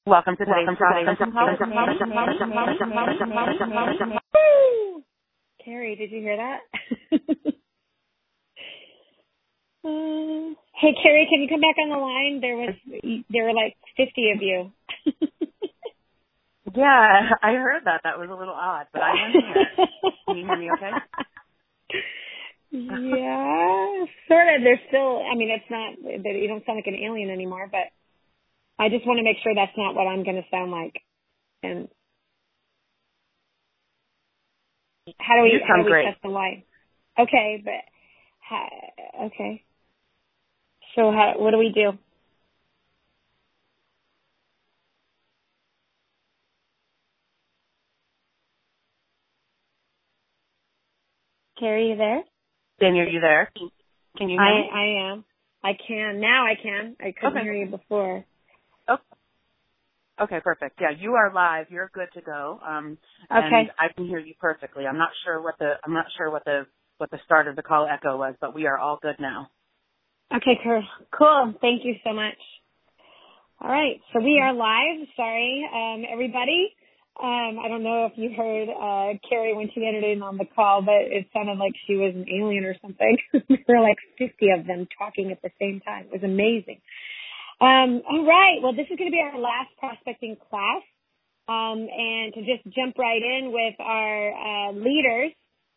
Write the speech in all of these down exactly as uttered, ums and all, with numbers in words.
Welcome to today's Woo! Carrie, did you hear that? uh, hey, Carrie, can you come back on the line? There was there were like fifty of you. Yeah, I heard that. That was a little odd, but I am here. Can you hear me okay? Yeah, sort of. There's still, I mean, it's not, you don't sound like an alien anymore, but I just want to make sure that's not what I'm going to sound like. And how do we, you how do we great. test the line? Okay, but, how, okay. So how, what do we do? Carrie, you there? Daniel, are you there? Can you hear I, me? I am. I can. Now I can. I couldn't okay. hear you before. Oh. Okay, perfect. Yeah, you are live. You're good to go. Um, okay. And I can hear you perfectly. I'm not sure what the I'm not sure what the what the start of the call echo was, but we are all good now. Okay, cool. Cool. Thank you so much. All right, so we are live. Sorry, um, everybody. Um, I don't know if you heard uh, Carrie when she entered in on the call, but it sounded like she was an alien or something. There were like fifty of them talking at the same time. It was amazing. Um, all right, well, this is going to be our last prospecting class. Um, and to just jump right in with our uh, leaders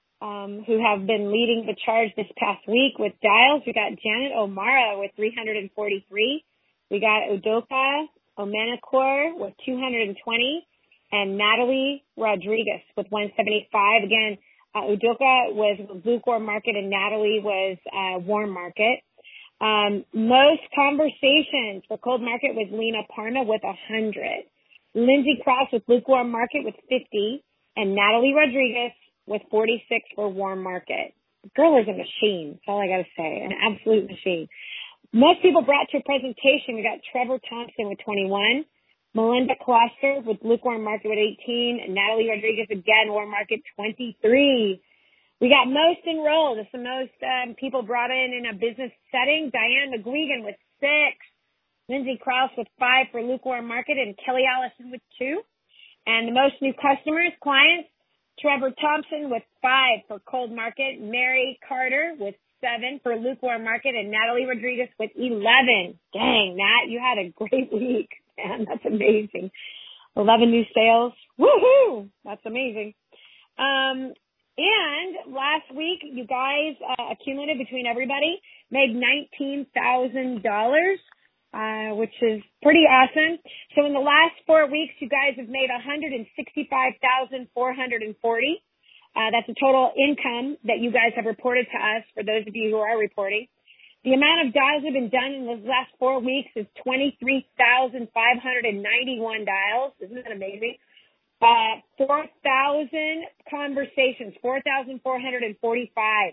um, who have been leading the charge this past week with dials, we got Janet O'Mara with three hundred forty-three. We got Udoka Omenakor with two hundred twenty and Natalie Rodriguez with one seventy-five. Again, uh, Udoka was lukewarm market and Natalie was uh, warm market. Um, most conversations for cold market was Lena Parna with one hundred. Lindsay Krause with lukewarm market with fifty and Natalie Rodriguez with forty-six for warm market. The girl is a machine. That's all I got to say. An absolute machine. Most people brought to a presentation. We got Trevor Thompson with twenty-one, Melinda Kloster with lukewarm market with eighteen, and Natalie Rodriguez again, warm market twenty-three. We got most enrolled. It's the most um, people brought in in a business setting. Diane McGuigan with six, Lindsay Krause with five for lukewarm market, and Kelly Allison with two. And the most new customers, clients, Trevor Thompson with five for cold market, Mary Carter with seven for lukewarm market, and Natalie Rodriguez with eleven. Dang, Nat, you had a great week. Man, that's amazing. eleven new sales. Woohoo! That's amazing. Um, and last week, you guys uh, accumulated between everybody, made nineteen thousand dollars, uh, which is pretty awesome. So in the last four weeks, you guys have made one hundred sixty-five thousand four hundred forty. Uh, that's the total income that you guys have reported to us, for those of you who are reporting. The amount of dials that have been done in the last four weeks is twenty-three thousand five hundred ninety-one dials. Isn't that amazing? Uh, four thousand conversations, four thousand four hundred forty-five.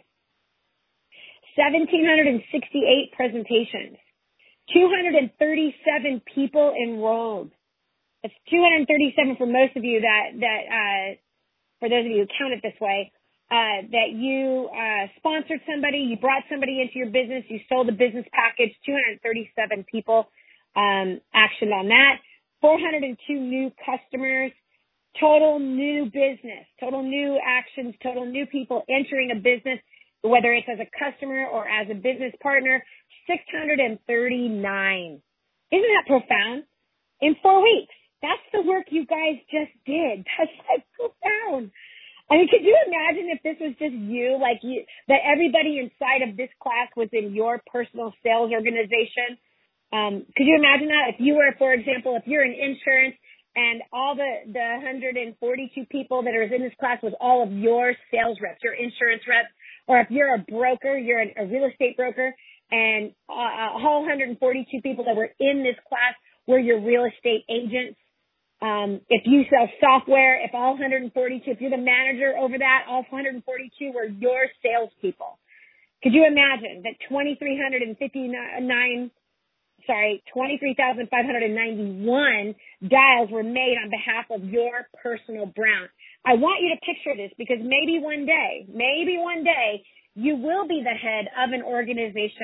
one thousand seven hundred sixty-eight presentations. two hundred thirty-seven people enrolled. That's two hundred thirty-seven for most of you that, that, uh, for those of you who count it this way, uh, that you, uh, sponsored somebody, you brought somebody into your business, you sold a business package, two hundred thirty-seven people, um, actioned on that, four hundred two new customers, total new business, total new actions, total new people entering a business, whether it's as a customer or as a business partner, six hundred thirty-nine. Isn't that profound? In four weeks. That's the work you guys just did. That's like profound. I mean, could you imagine if this was just you, like you, that everybody inside of this class was in your personal sales organization? Um, could you imagine that? If you were, for example, if you're in insurance and all the, the one hundred forty-two people that are in this class was all of your sales reps, your insurance reps, or if you're a broker, you're a real estate broker, and uh, all one hundred forty-two people that were in this class were your real estate agents. Um, if you sell software, if all one hundred forty-two, if you're the manager over that, all one hundred forty-two were your salespeople. Could you imagine that twenty-three fifty-nine, sorry, twenty-three thousand five hundred ninety-one dials were made on behalf of your personal brand? I want you to picture this, because maybe one day, maybe one day, you will be the head of an organization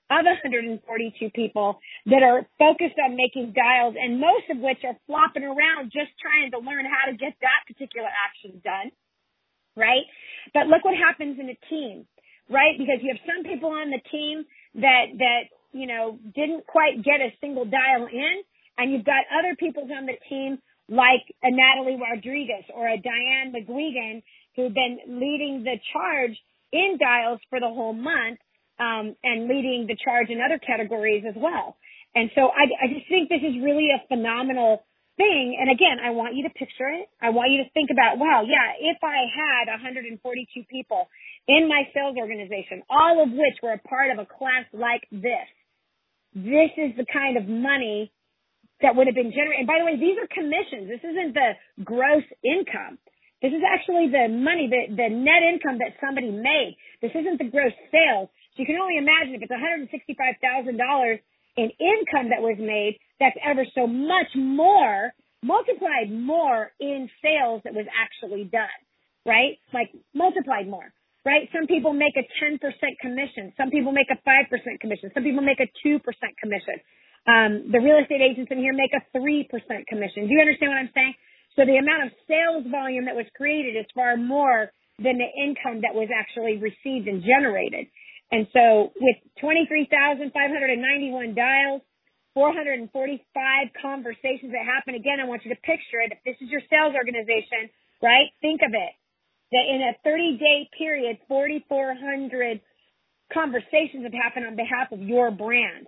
of one hundred forty-two people that are focused on making dials, and most of which are flopping around just trying to learn how to get that particular action done, right? But look what happens in a team, right? Because you have some people on the team that, that, you know, didn't quite get a single dial in, and you've got other people on the team like a Natalie Rodriguez or a Diane McGuigan who've been leading the charge in dials for the whole month, um, and leading the charge in other categories as well. And so I, I just think this is really a phenomenal thing. And again, I want you to picture it. I want you to think about, wow, yeah, if I had one hundred forty-two people in my sales organization, all of which were a part of a class like this, this is the kind of money that would have been generated. And by the way, these are commissions. This isn't the gross income. This is actually the money, the, the net income that somebody made. This isn't the gross sales. So you can only imagine if it's one hundred sixty-five thousand dollars in income that was made, that's ever so much more, multiplied more in sales that was actually done, right? Like multiplied more, right? Some people make a ten percent commission. Some people make a five percent commission. Some people make a two percent commission. Um, the real estate agents in here make a three percent commission. Do you understand what I'm saying? So the amount of sales volume that was created is far more than the income that was actually received and generated. And so with twenty-three thousand five hundred ninety-one dials, four hundred forty-five conversations that happen, again, I want you to picture it. If this is your sales organization, right, think of it, that in a thirty-day period, forty-four hundred conversations have happened on behalf of your brand.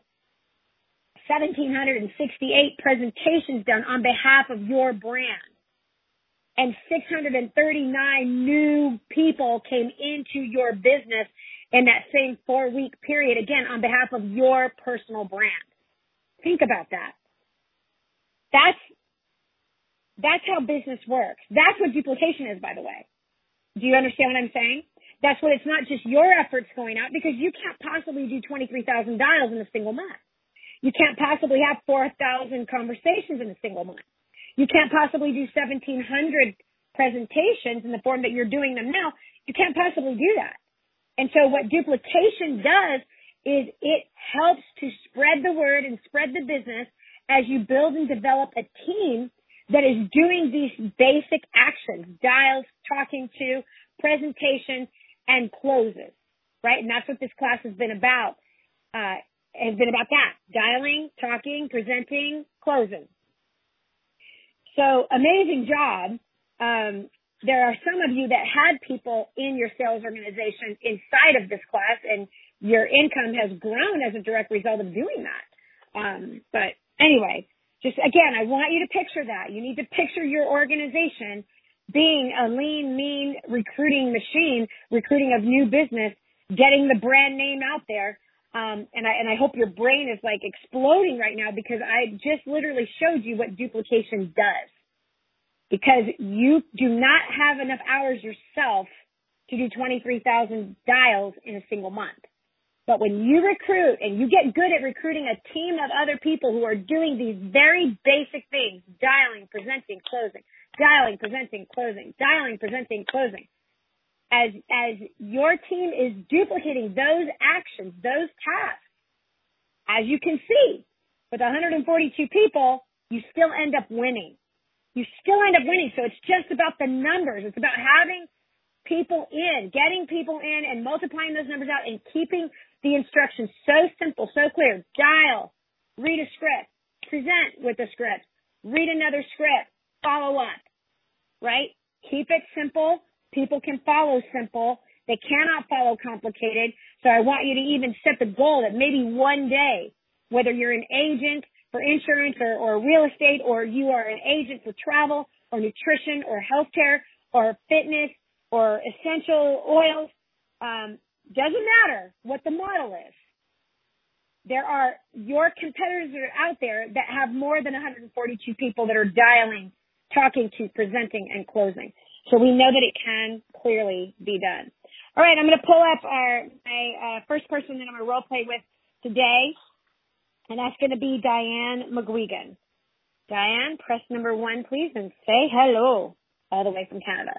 one thousand seven hundred sixty-eight presentations done on behalf of your brand. And six hundred thirty-nine new people came into your business in that same four-week period, again, on behalf of your personal brand. Think about that. That's, that's how business works. That's what duplication is, by the way. Do you understand what I'm saying? That's what it's not just your efforts going out, because you can't possibly do twenty-three thousand dials in a single month. You can't possibly have four thousand conversations in a single month. You can't possibly do seventeen hundred presentations in the form that you're doing them now. You can't possibly do that. And so what duplication does is it helps to spread the word and spread the business as you build and develop a team that is doing these basic actions, dials, talking to, presentation, and closes, right? And that's what this class has been about. Uh, has been about that, dialing, talking, presenting, closing. So amazing job. Um, there are some of you that had people in your sales organization inside of this class, and your income has grown as a direct result of doing that. Um, but anyway, just again, I want you to picture that. You need to picture your organization being a lean, mean recruiting machine, recruiting of new business, getting the brand name out there. Um, and I, and I hope your brain is like exploding right now, because I just literally showed you what duplication does. Because you do not have enough hours yourself to do twenty-three thousand dials in a single month. But when you recruit and you get good at recruiting a team of other people who are doing these very basic things, dialing, presenting, closing, dialing, presenting, closing, dialing, presenting, closing, as, as your team is duplicating those actions, those tasks, as you can see, with one hundred forty-two people, you still end up winning. You still end up winning. So it's just about the numbers. It's about having people in, getting people in and multiplying those numbers out and keeping the instructions so simple, so clear. Dial, read a script, present with a script, read another script, follow up, right? Keep it simple. People can follow simple. They cannot follow complicated. So I want you to even set the goal that maybe one day, whether you're an agent for insurance or, or real estate, or you are an agent for travel or nutrition or healthcare or fitness or essential oils, um, doesn't matter what the model is. There are your competitors that are out there that have more than one hundred forty-two people that are dialing, talking to, presenting, and closing. So we know that it can clearly be done. All right, I'm going to pull up our my uh, first person that I'm going to role play with today. And that's going to be Diane McGuigan. Diane, press number one, please, and say hello all the way from Canada.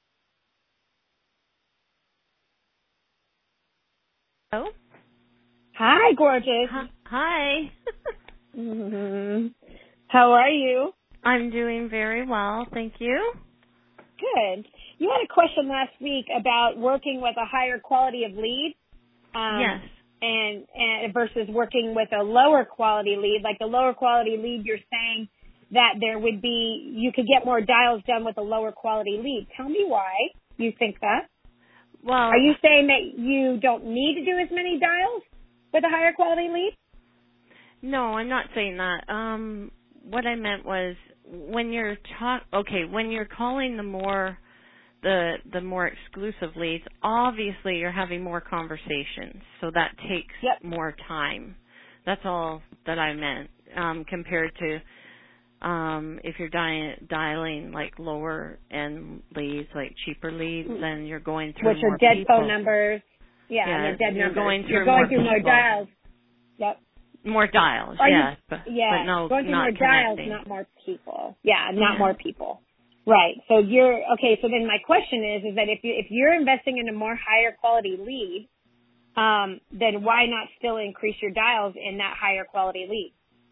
Hello. Hi, gorgeous. Hi. mm-hmm. How are you? I'm doing very well, thank you. Good. You had a question last week about working with a higher quality of lead. Um, yes. And, and versus working with a lower quality lead. Like the lower quality lead, you're saying that there would be, you could get more dials done with a lower quality lead. Tell me why you think that. Well, are you saying that you don't need to do as many dials with a higher quality lead? No, I'm not saying that. Um, what I meant was when you're talk, okay, when you're calling the more the the more exclusive leads, obviously you're having more conversations, so that takes yep. more time. That's all that I meant. Um, compared to um, if you're di- dialing like lower end leads, like cheaper leads, mm-hmm. then you're going through which more are dead people. phone numbers. Yeah, yeah and they're dead you're numbers. Going through you're going more through more people. dials. Yep. More dials, Are yes, you, but, yeah, but no, going through not more dials, connecting. not more people. Yeah, not yeah. more people. Right. So you're okay. So then my question is, is that if you if you're investing in a more higher quality lead, um, then why not still increase your dials in that higher quality lead?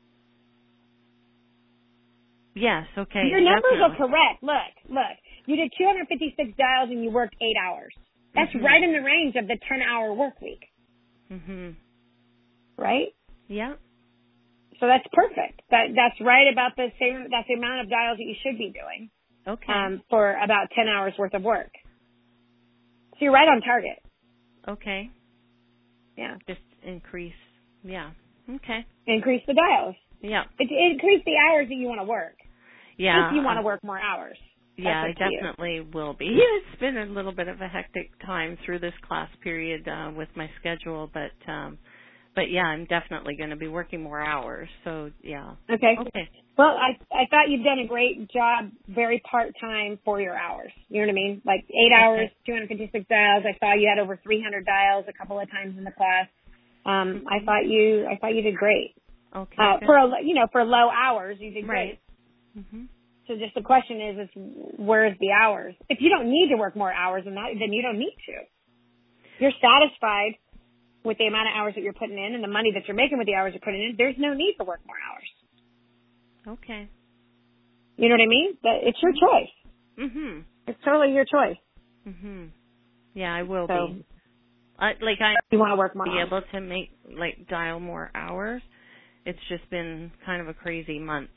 Yes. Okay. Your numbers definitely. are correct. Look, look. You did two hundred fifty-six dials and you worked eight hours. That's mm-hmm. right in the range of the ten-hour work week. Mhm. Right. Yeah. So that's perfect. That that's right about the same. That's the amount of dials that you should be doing. Okay. Um, for about ten hours worth of work. So you're right on target. Okay. Yeah. Just increase. Yeah. Okay. Increase the dials. Yeah. It, increase the hours that you want to work. Yeah. If you want to uh, work more hours. Yeah, I definitely you. will be. It's been a little bit of a hectic time through this class period uh, with my schedule, but um, but yeah, I'm definitely going to be working more hours. So yeah. Okay. Okay. Well, I I thought you've done a great job, very part time for your hours. You know what I mean? Like eight okay. hours, two hundred fifty-six dials. I saw you had over three hundred dials a couple of times in the class. Um, mm-hmm. I thought you I thought you did great. Okay. Uh, for a, you know for low hours, you did right. great. Mhm. So just the question is, is where's the hours? If you don't need to work more hours than that, then you don't need to. You're satisfied with the amount of hours that you're putting in and the money that you're making with the hours you're putting in. There's no need to work more hours. Okay. You know what I mean? But it's your choice. Mhm. It's totally your choice. Mhm. Yeah, I will so, be. I, like I you want to work more be hours. able to make like dial more hours. It's just been kind of a crazy month.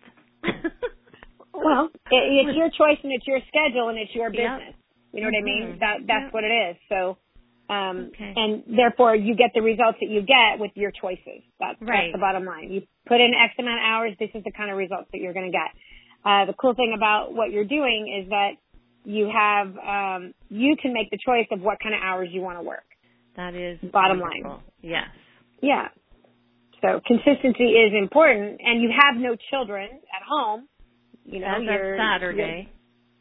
Well, it, it's your choice and it's your schedule and it's your business. Yep. You know what mm-hmm. I mean? That that's yep. what it is. So, um, okay. and therefore you get the results that you get with your choices. That's, right. that's the bottom line. You put in X amount of hours. This is the kind of results that you're going to get. Uh, the cool thing about what you're doing is that you have um, you can make the choice of what kind of hours you want to work. That is bottom wonderful. line. Yes. Yeah. So consistency is important, and you have no children at home. You know, As you're of Saturday.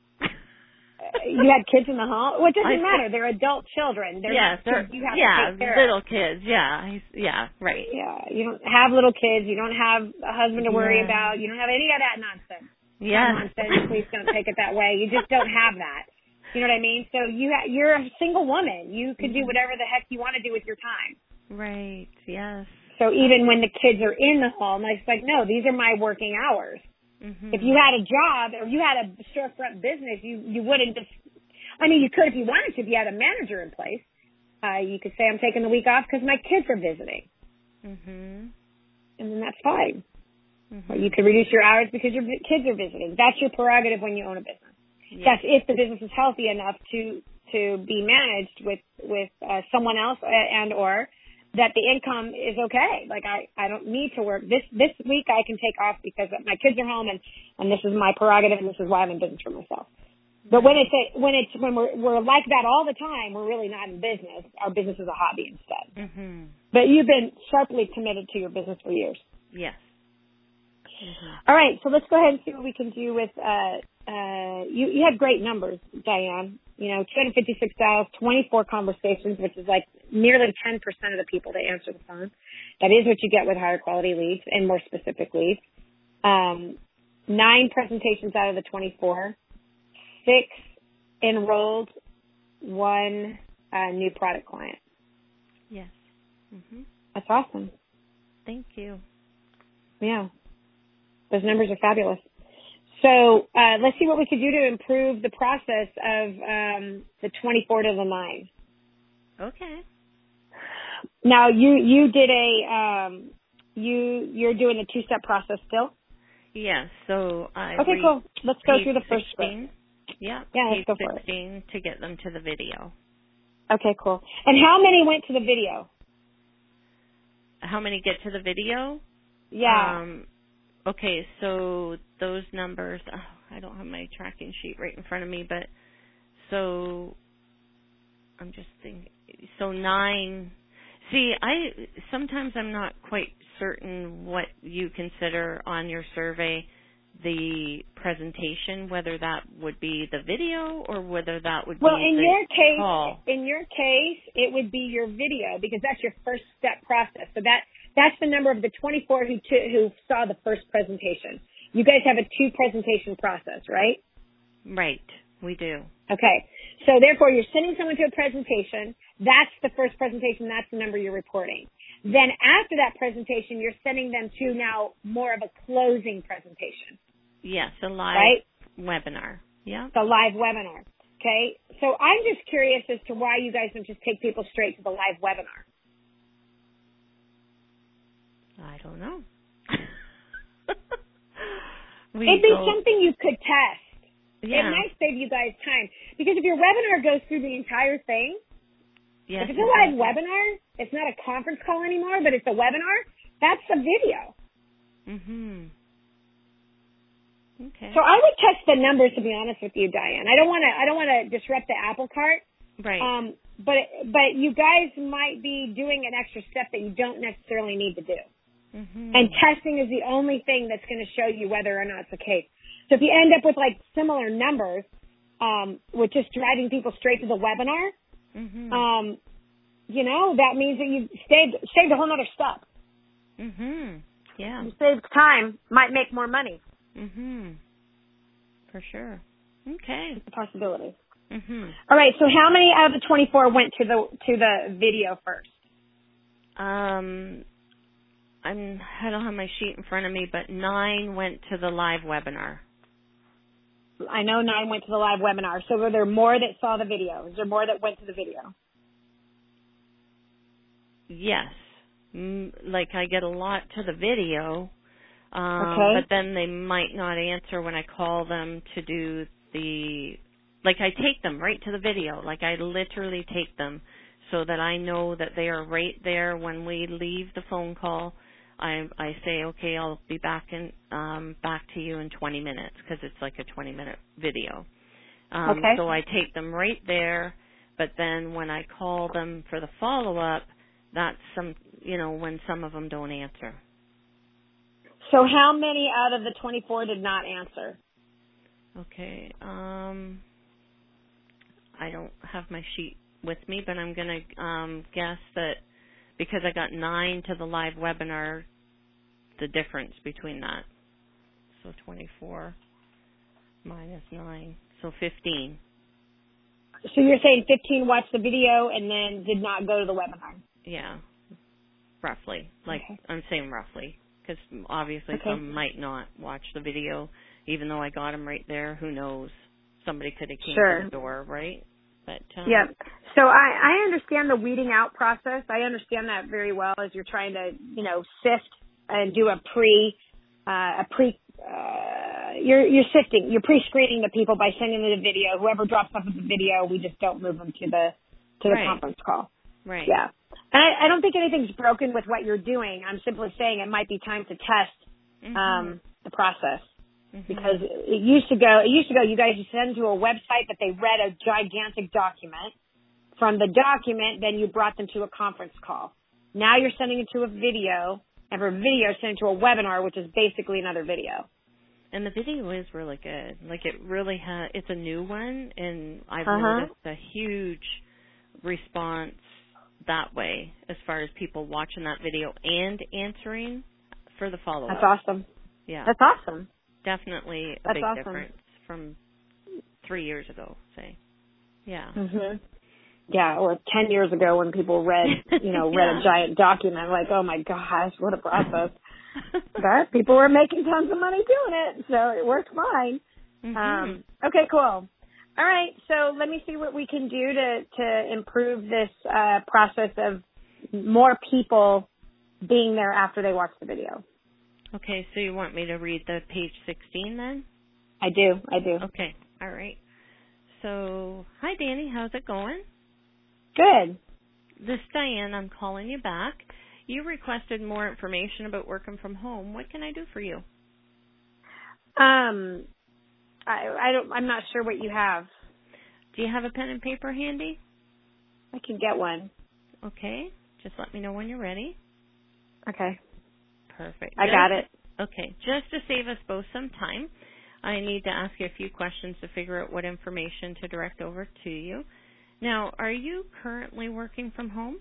You're, you had kids in the home. Well, it doesn't I, matter. They're adult children. They're yes, not they're kids you have yeah, to take care little of. kids. Yeah, yeah, right. Yeah, you don't have little kids. You don't have a husband to worry yeah. about. You don't have any of that nonsense. Yeah. Nonsense. Please don't take it that way. You just don't have that. You know what I mean? So you ha- you're a single woman. You can do whatever the heck you want to do with your time. Right. Yes. So even when the kids are in the home, it's like, no, these are my working hours. Mm-hmm. If you had a job or you had a storefront business, you, you wouldn't just, I mean, you could if you wanted to, if you had a manager in place. Uh, you could say, I'm taking the week off because my kids are visiting. Mm-hmm. And then that's fine. Mm-hmm. Or you could reduce your hours because your kids are visiting. That's your prerogative when you own a business. Yes. That's if the business is healthy enough to, to be managed with, with uh, someone else and or that the income is okay. Like I, I don't need to work this, this week I can take off because my kids are home and, and this is my prerogative and this is why I'm in business for myself. But when it's, a, when it's, when we're, we're like that all the time, we're really not in business. Our business is a hobby instead. Mm-hmm. But you've been sharply committed to your business for years. Yes. Mm-hmm. All right. So let's go ahead and see what we can do with, uh, uh, you, you had great numbers, Diane. You know, two hundred fifty-six dials, twenty-four conversations, which is like nearly ten percent of the people that answer the phone. That is what you get with higher quality leads and more specific leads. Um, nine presentations out of the twenty-four, six enrolled, one uh, new product client. Yes. Mm-hmm. That's awesome. Thank you. Yeah. Those numbers are fabulous. So uh, let's see what we could do to improve the process of um, the twenty-four to the nine. Okay. Now you you did a um, you you're doing the two-step process still. Yes. So I okay, cool. Let's go through the first sixteen. Yeah. Yeah, let's go for for sixteen it. to get them to the video. Okay, cool. And how many went to the video? How many get to the video? Yeah. Um, okay, so those numbers, oh, I don't have my tracking sheet right in front of me, but so I'm just thinking, so nine, see, I, sometimes I'm not quite certain what you consider on your survey the presentation, whether that would be the video or whether that would well, be in the your case, call. In your case, it would be your video because that's your first step process. So that that's the number of the twenty-four who t- who saw the first presentation. You guys have a two presentation process, right? Right, we do. Okay. So therefore, you're sending someone to a presentation. That's the first presentation. That's the number you're reporting. Then after that presentation, you're sending them to now more of a closing presentation. Yes, a live right? webinar. Yeah. The live webinar. Okay. So I'm just curious as to why you guys don't just take people straight to the live webinar. I don't know. we It'd be go, something you could test. Yeah. It might save you guys time. Because if your webinar goes through the entire thing, yes, if it's a live webinar, it's not a conference call anymore, but it's a webinar, that's a video. Mhm. Okay. So I would test the numbers, to be honest with you, Diane. I don't want to. I don't want to disrupt the apple cart. Right. Um, but but you guys might be doing an extra step that you don't necessarily need to do. Mhm. And testing is the only thing that's going to show you whether or not it's the case. So if you end up with like similar numbers, um, with just driving people straight to the webinar, Mhm. um, you know, that means that you saved saved a whole other step. Mhm. Yeah. You saved time, might make more money. Mhm. For sure. Okay. It's a possibility. Mhm. All right. So how many out of the twenty-four went to the to the video first? Um, I'm I don't have my sheet in front of me, but nine went to the live webinar. I know nine went to the live webinar. So were there more that saw the video? Is there more that went to the video? Yes. Mm, like I get a lot to the video. Um, Okay. But then they might not answer when I call them to do the, like I take them right to the video. Like I literally take them so that I know that they are right there when we leave the phone call. I I say, okay, I'll be back in um, back to you in twenty minutes because it's like a twenty minute video. Um, Okay. So I take them right there. But then when I call them for the follow up, that's some, you know, when some of them don't answer. So how many out of the twenty-four did not answer? Okay. Um, I don't have my sheet with me, but I'm going to um, guess that because I got nine to the live webinar, the difference between that. So twenty-four minus nine, so fifteen. So you're saying fifteen watched the video and then did not go to the webinar? Yeah, roughly. Like Okay. I'm saying roughly. Because obviously Okay. some might not watch the video, even though I got them right there. Who knows? Somebody could have came Sure. to the door, right? But um, yeah. So I, I understand the weeding out process. I understand that very well as you're trying to, you know, sift and do a pre, uh, a pre, uh, you're you're sifting, you're pre-screening the people by sending them the video. Whoever drops off of the video, we just don't move them to the to the Right. conference call. Right. Yeah. And I, I don't think anything's broken with what you're doing. I'm simply saying it might be time to test Mm-hmm. um, the process. Mm-hmm. Because it used to go, it used to go, you guys would send to a website that they read a gigantic document. From the document, then you brought them to a conference call. Now you're sending it to a video, and for video, send it to a webinar, which is basically another video. And the video is really good. Like it really has, it's a new one, and I've Uh-huh. noticed a huge response that way as far as people watching that video and answering for the follow-up. That's awesome. Yeah. That's awesome. Definitely a That's big awesome. difference from three years ago, say. Yeah. Mhm. yeah, or ten years ago when people read, you know, read yeah. a giant document, like, oh my gosh, what a process. But people were making tons of money doing it, so it worked fine. Mm-hmm. Um, okay, cool. All right, so let me see what we can do to, to improve this uh, process of more people being there after they watch the video. Okay, so you want me to read the page sixteen then? I do, I do. Okay, all right. So, hi Danny, how's it going? Good. This is Diane, I'm calling you back. You requested more information about working from home. What can I do for you? Um, I, I don't, I'm not sure what you have. Do you have a pen and paper handy? I can get one. Okay, just let me know when you're ready. Okay. Perfect. I just, got it. Okay, just to save us both some time, I need to ask you a few questions to figure out what information to direct over to you. Now, are you currently working from home?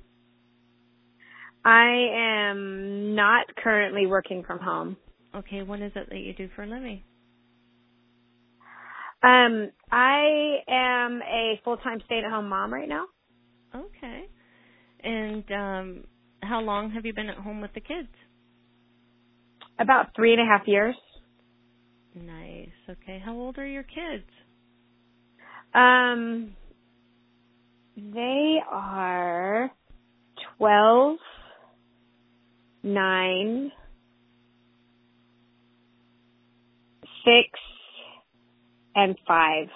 I am not currently working from home. Okay, what is it that you do for a living? Um, I am a full-time stay-at-home mom right now. Okay. And um, how long have you been at home with the kids? About three and a half years. Nice. Okay. How old are your kids? Um, they are twelve, nine, six, and five.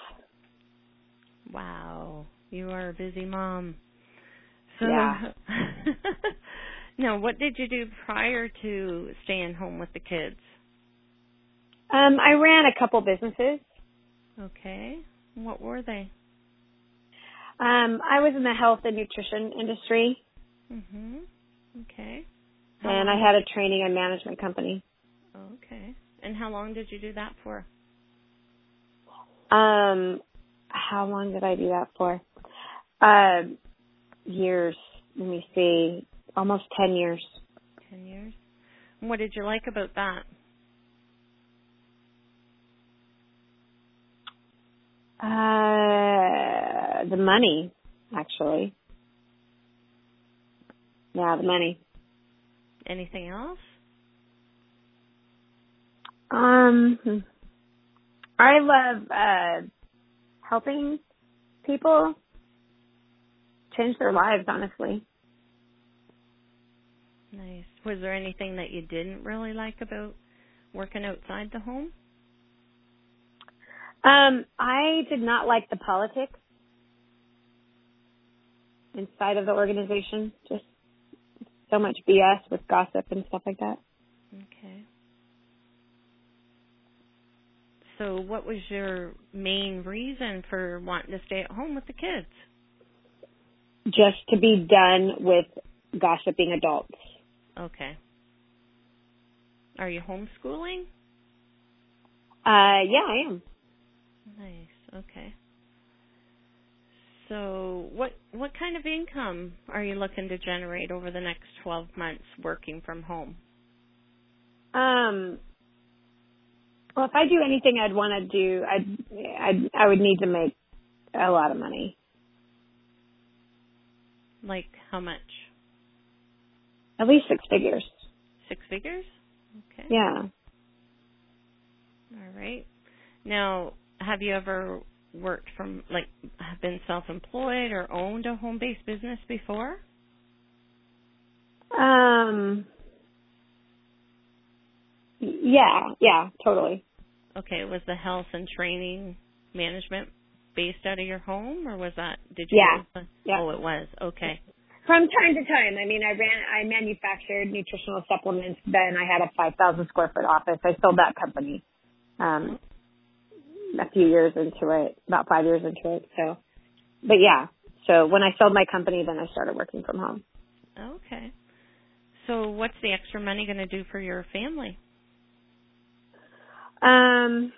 Wow. You are a busy mom. So, yeah. now, what did you do prior to staying home with the kids? Um, I ran a couple businesses. Okay. What were they? Um, I was in the health and nutrition industry. Mhm. Okay. How and I had a training and management company. Okay. And how long did you do that for? Um, how long did I do that for? Uh, years. Let me see. Almost ten years. Ten years. And what did you like about that? Uh, the money, actually. Yeah, the money. Anything else? Um, I love uh, helping people change their lives, honestly. Nice. Was there anything that you didn't really like about working outside the home? Um, I did not like the politics inside of the organization. Just so much B S with gossip and stuff like that. Okay. So what was your main reason for wanting to stay at home with the kids? Just to be done with gossiping adults. Okay. Are you homeschooling? Uh, yeah, I am. Nice. Okay. So what what kind of income are you looking to generate over the next twelve months working from home? Um, well, if I do anything I'd want to do, I'd, I'd, I would need to make a lot of money. Like how much? At least six figures. Six figures? Okay. Yeah. All right. Now, have you ever worked from, like, been self-employed or owned a home-based business before? Um, yeah, yeah, totally. Okay. Was the health and training management based out of your home, or was that, did you? Yeah. yeah. Oh, it was. Okay. From time to time. I mean, I ran, I manufactured nutritional supplements. Then I had a five thousand square foot office. I sold that company, um, a few years into it, about five years into it. So, but yeah. So when I sold my company, then I started working from home. Okay. So what's the extra money going to do for your family? Um,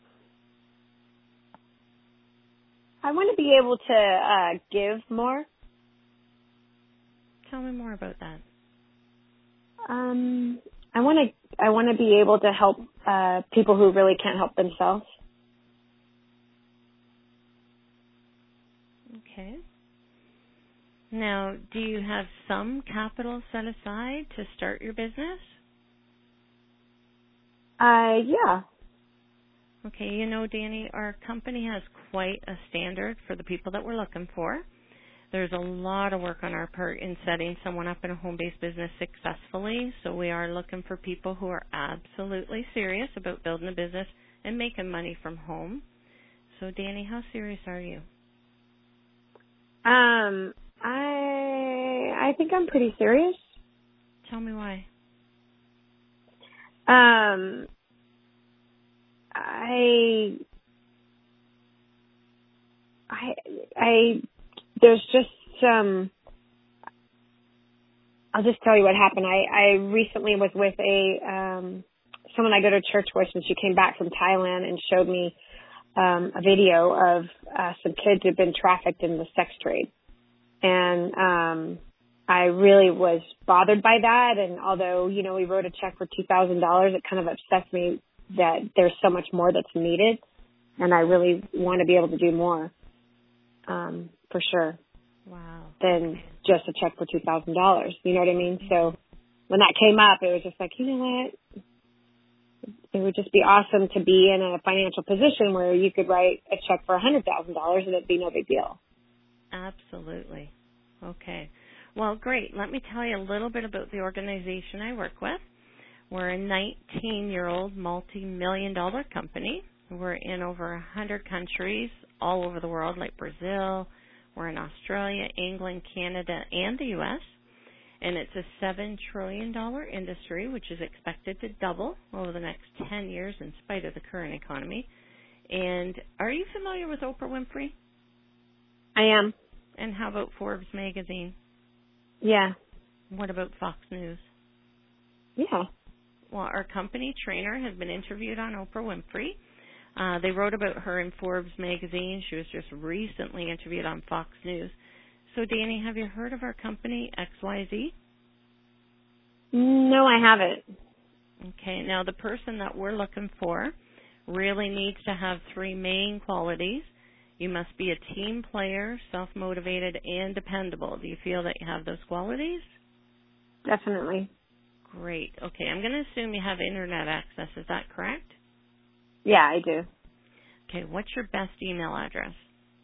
I want to be able to uh, give more. Tell me more about that. Um, I want to. I want to be able to help uh, people who really can't help themselves. Okay. Now, do you have some capital set aside to start your business? Uh, yeah. Okay, you know, Danny, our company has quite a standard for the people that we're looking for. There's a lot of work on our part in setting someone up in a home-based business successfully, so we are looking for people who are absolutely serious about building a business and making money from home. So, Danny, how serious are you? Um, I I think I'm pretty serious. Tell me why. Um, I I I there's just some. I'll just tell you what happened. I I recently was with a um someone I go to church with, and she came back from Thailand and showed me um a video of uh, some kids who've been trafficked in the sex trade. And um I really was bothered by that. And although, you know, we wrote a check for two thousand dollars, it kind of upsets me that there's so much more that's needed. And I really want to be able to do more, um, for sure. Wow. Than just a check for two thousand dollars. You know what I mean? So when that came up, it was just like, you know what? It would just be awesome to be in a financial position where you could write a check for one hundred thousand dollars and it'd be no big deal. Absolutely. Okay. Well, great. Let me tell you a little bit about the organization I work with. We're a nineteen-year-old multi-million dollar company. We're in over one hundred countries all over the world, like Brazil. We're in Australia, England, Canada, and the U S And it's a seven trillion dollars industry, which is expected to double over the next ten years in spite of the current economy. And are you familiar with Oprah Winfrey? I am. And how about Forbes magazine? Yeah. What about Fox News? Yeah. Well, our company trainer has been interviewed on Oprah Winfrey. Uh, they wrote about her in Forbes magazine. She was just recently interviewed on Fox News. So, Danny, have you heard of our company, X Y Z? No, I haven't. Okay. Now, the person that we're looking for really needs to have three main qualities. You must be a team player, self-motivated, and dependable. Do you feel that you have those qualities? Definitely. Great. Okay. I'm going to assume you have internet access. Is that correct? Yeah, I do. Okay. What's your best email address?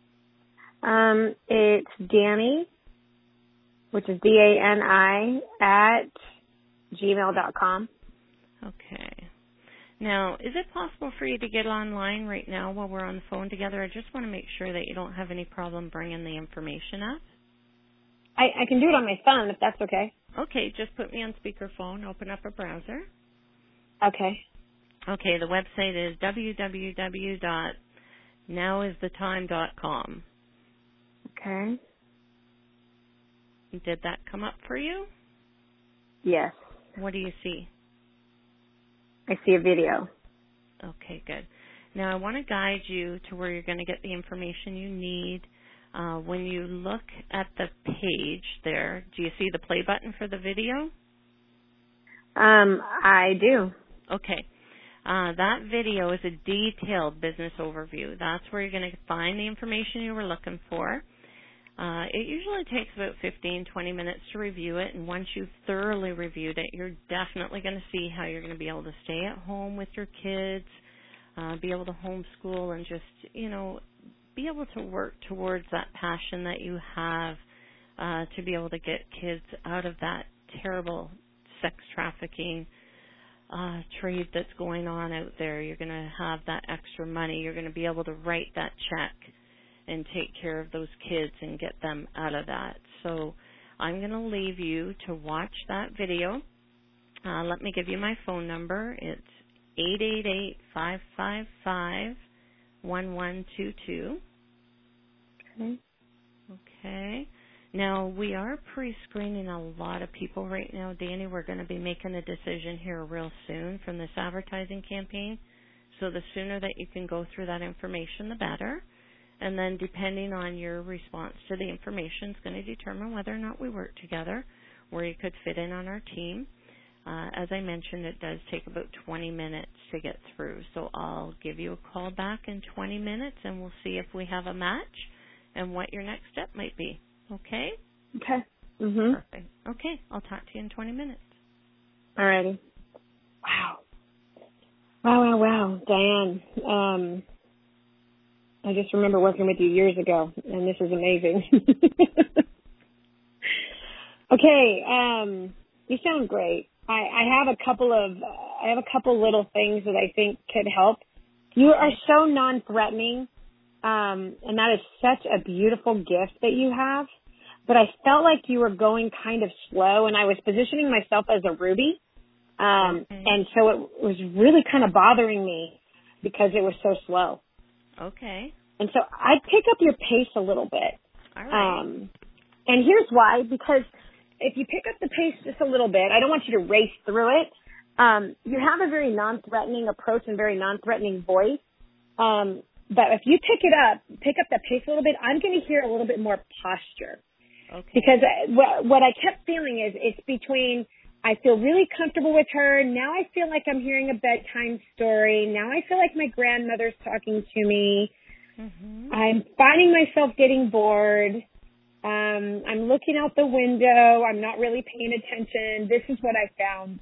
Um, it's Dani, which is D A N I, at gmail dot com. Okay. Now, is it possible for you to get online right now while we're on the phone together? I just want to make sure that you don't have any problem bringing the information up. I, I can do it on my phone if that's okay. Okay, just put me on speakerphone, open up a browser. Okay. Okay, the website is w w w dot now is the time dot com. Okay. Did that come up for you? Yes. What do you see? I see a video. Okay, good. Now I want to guide you to where you're going to get the information you need. Uh, when you look at the page there, do you see the play button for the video? Um, I do. Okay. Uh, that video is a detailed business overview. That's where you're going to find the information you were looking for. Uh, it usually takes about fifteen, twenty minutes to review it, and once you've thoroughly reviewed it, you're definitely going to see how you're going to be able to stay at home with your kids, uh, be able to homeschool, and just, you know, be able to work towards that passion that you have uh, to be able to get kids out of that terrible sex trafficking uh, trade that's going on out there. You're going to have that extra money. You're going to be able to write that check and take care of those kids and get them out of that. So I'm going to leave you to watch that video. Uh, let me give you my phone number. It's eight eight eight, five five five, one one two two. Okay. Okay. Now, we are pre-screening a lot of people right now, Danny. We're going to be making a decision here real soon from this advertising campaign. So the sooner that you can go through that information, the better. And then depending on your response to the information is going to determine whether or not we work together, where you could fit in on our team. Uh, as I mentioned, it does take about twenty minutes to get through. So I'll give you a call back in twenty minutes, and we'll see if we have a match and what your next step might be. Okay? Okay. Mhm. Perfect. Okay, I'll talk to you in twenty minutes. Alrighty. Wow. Wow, wow, wow. Diane, um, I just remember working with you years ago, and this is amazing. Okay, um, you sound great. I, I have a couple of, uh, I have a couple little things that I think could help. You are so non-threatening, um, and that is such a beautiful gift that you have. But I felt like you were going kind of slow, and I was positioning myself as a Ruby. Um, Okay. and so it was really kind of bothering me because it was so slow. Okay. And so I'd pick up your pace a little bit. All right. Um, and here's why, because if you pick up the pace just a little bit, I don't want you to race through it. Um, you have a very non-threatening approach and very non-threatening voice. Um, but if you pick it up, pick up the pace a little bit, I'm going to hear a little bit more posture. Okay. Because what, what I kept feeling is it's between I feel really comfortable with her. Now I feel like I'm hearing a bedtime story. Now I feel like my grandmother's talking to me. Mm-hmm. I'm finding myself getting bored. Um, I'm looking out the window. I'm not really paying attention. This is what I found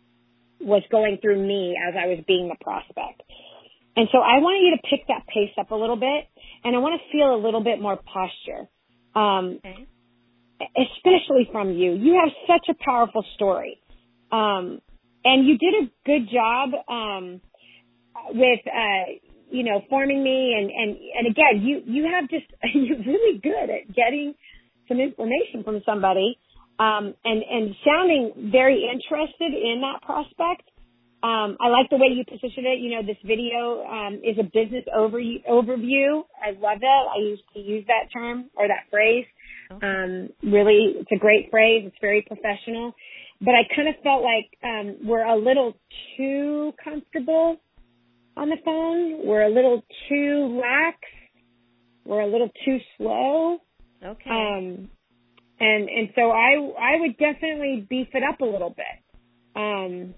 was going through me as I was being the prospect. And so I want you to pick that pace up a little bit, and I want to feel a little bit more posture. Um, Okay. Especially from you. You have such a powerful story. Um, and you did a good job, um, with, uh, you know, forming me. And, and, and again, you, you have just, you're really good at getting some information from somebody, um, and, and sounding very interested in that prospect. Um, I like the way you position it. You know, this video, um, is a business over, overview. I love that. I used to use that term or that phrase. Okay. Um, really, it's a great phrase. It's very professional. But I kind of felt like um, we're a little too comfortable on the phone. We're a little too lax. We're a little too slow. Okay. Um, and and so I I would definitely beef it up a little bit. Um,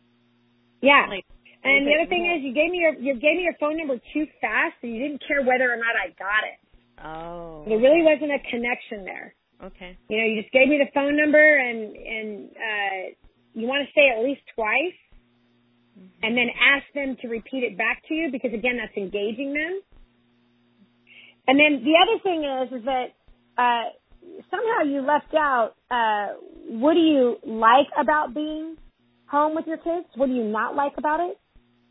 yeah. Like, and the it other thing more- is, you gave me your you gave me your phone number too fast, and you didn't care whether or not I got it. Oh. There really wasn't a connection there. Okay. You know, you just gave me the phone number, and and uh, you want to say it at least twice, mm-hmm. and then ask them to repeat it back to you, because again, that's engaging them. And then the other thing is, is that uh, somehow you left out, uh, what do you like about being home with your kids? What do you not like about it?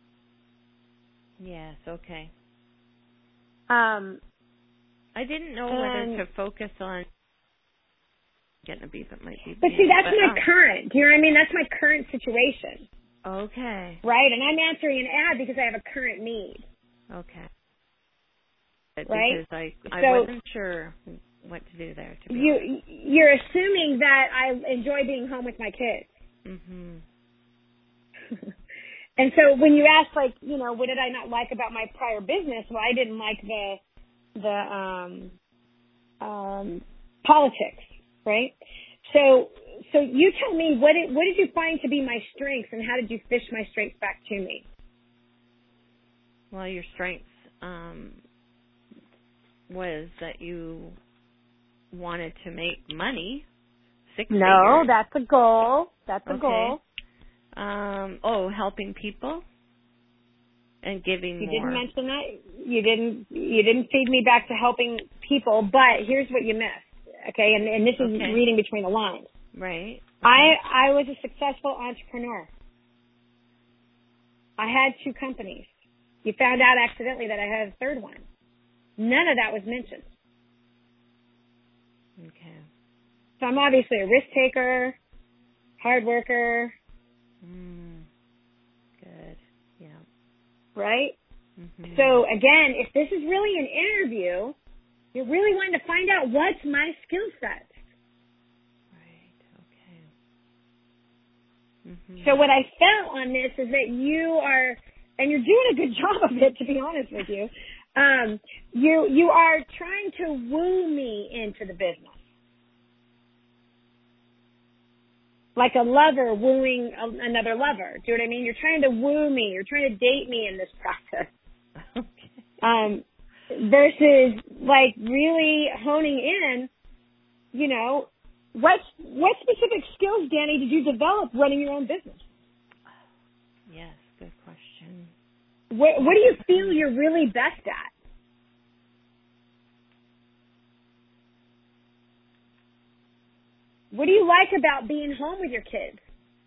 Yes. Okay. Um, I didn't know and, whether to focus on getting a beef. It might be. But see, that's but, my um, current. Do you know what I mean? That's my current situation. Okay. Right? And I'm answering an ad because I have a current need. Okay. Right? Because I I so, wasn't sure what to do there. To be you honest. you're assuming that I enjoy being home with my kids. Mhm. And so when you ask, like, you know, what did I not like about my prior business? Well, I didn't like the the um, um, politics, right? So so you tell me, what did what did you find to be my strengths, and how did you fish my strengths back to me? Well, your strengths um, was that you wanted to make money. Six No, figures. that's a goal. That's a Okay. goal. Um, oh, helping people and giving You more. didn't mention that. You didn't. You didn't feed me back to helping people. But here's what you missed. Okay, and, and this is Okay. reading between the lines. Right. Okay. I I was a successful entrepreneur. I had two companies. You found out accidentally that I had a third one. None of that was mentioned. Okay. So I'm obviously a risk taker, hard worker, Mm. Good. Yeah. right? Mm-hmm. So again, if this is really an interview, you're really wanting to find out what's my skill set. Right. Okay. Mm-hmm. So what I felt on this is that you are, and you're doing a good job of it, to be honest with you. Um, you you are trying to woo me into the business, like a lover wooing a, another lover. Do you know what I mean? You're trying to woo me. You're trying to date me in this process. Okay. Um, versus like really honing in you know, what what specific skills, Danny, did you develop running your own business? Yes, good question. What, what do you feel you're really best at? What do you like about being home with your kids?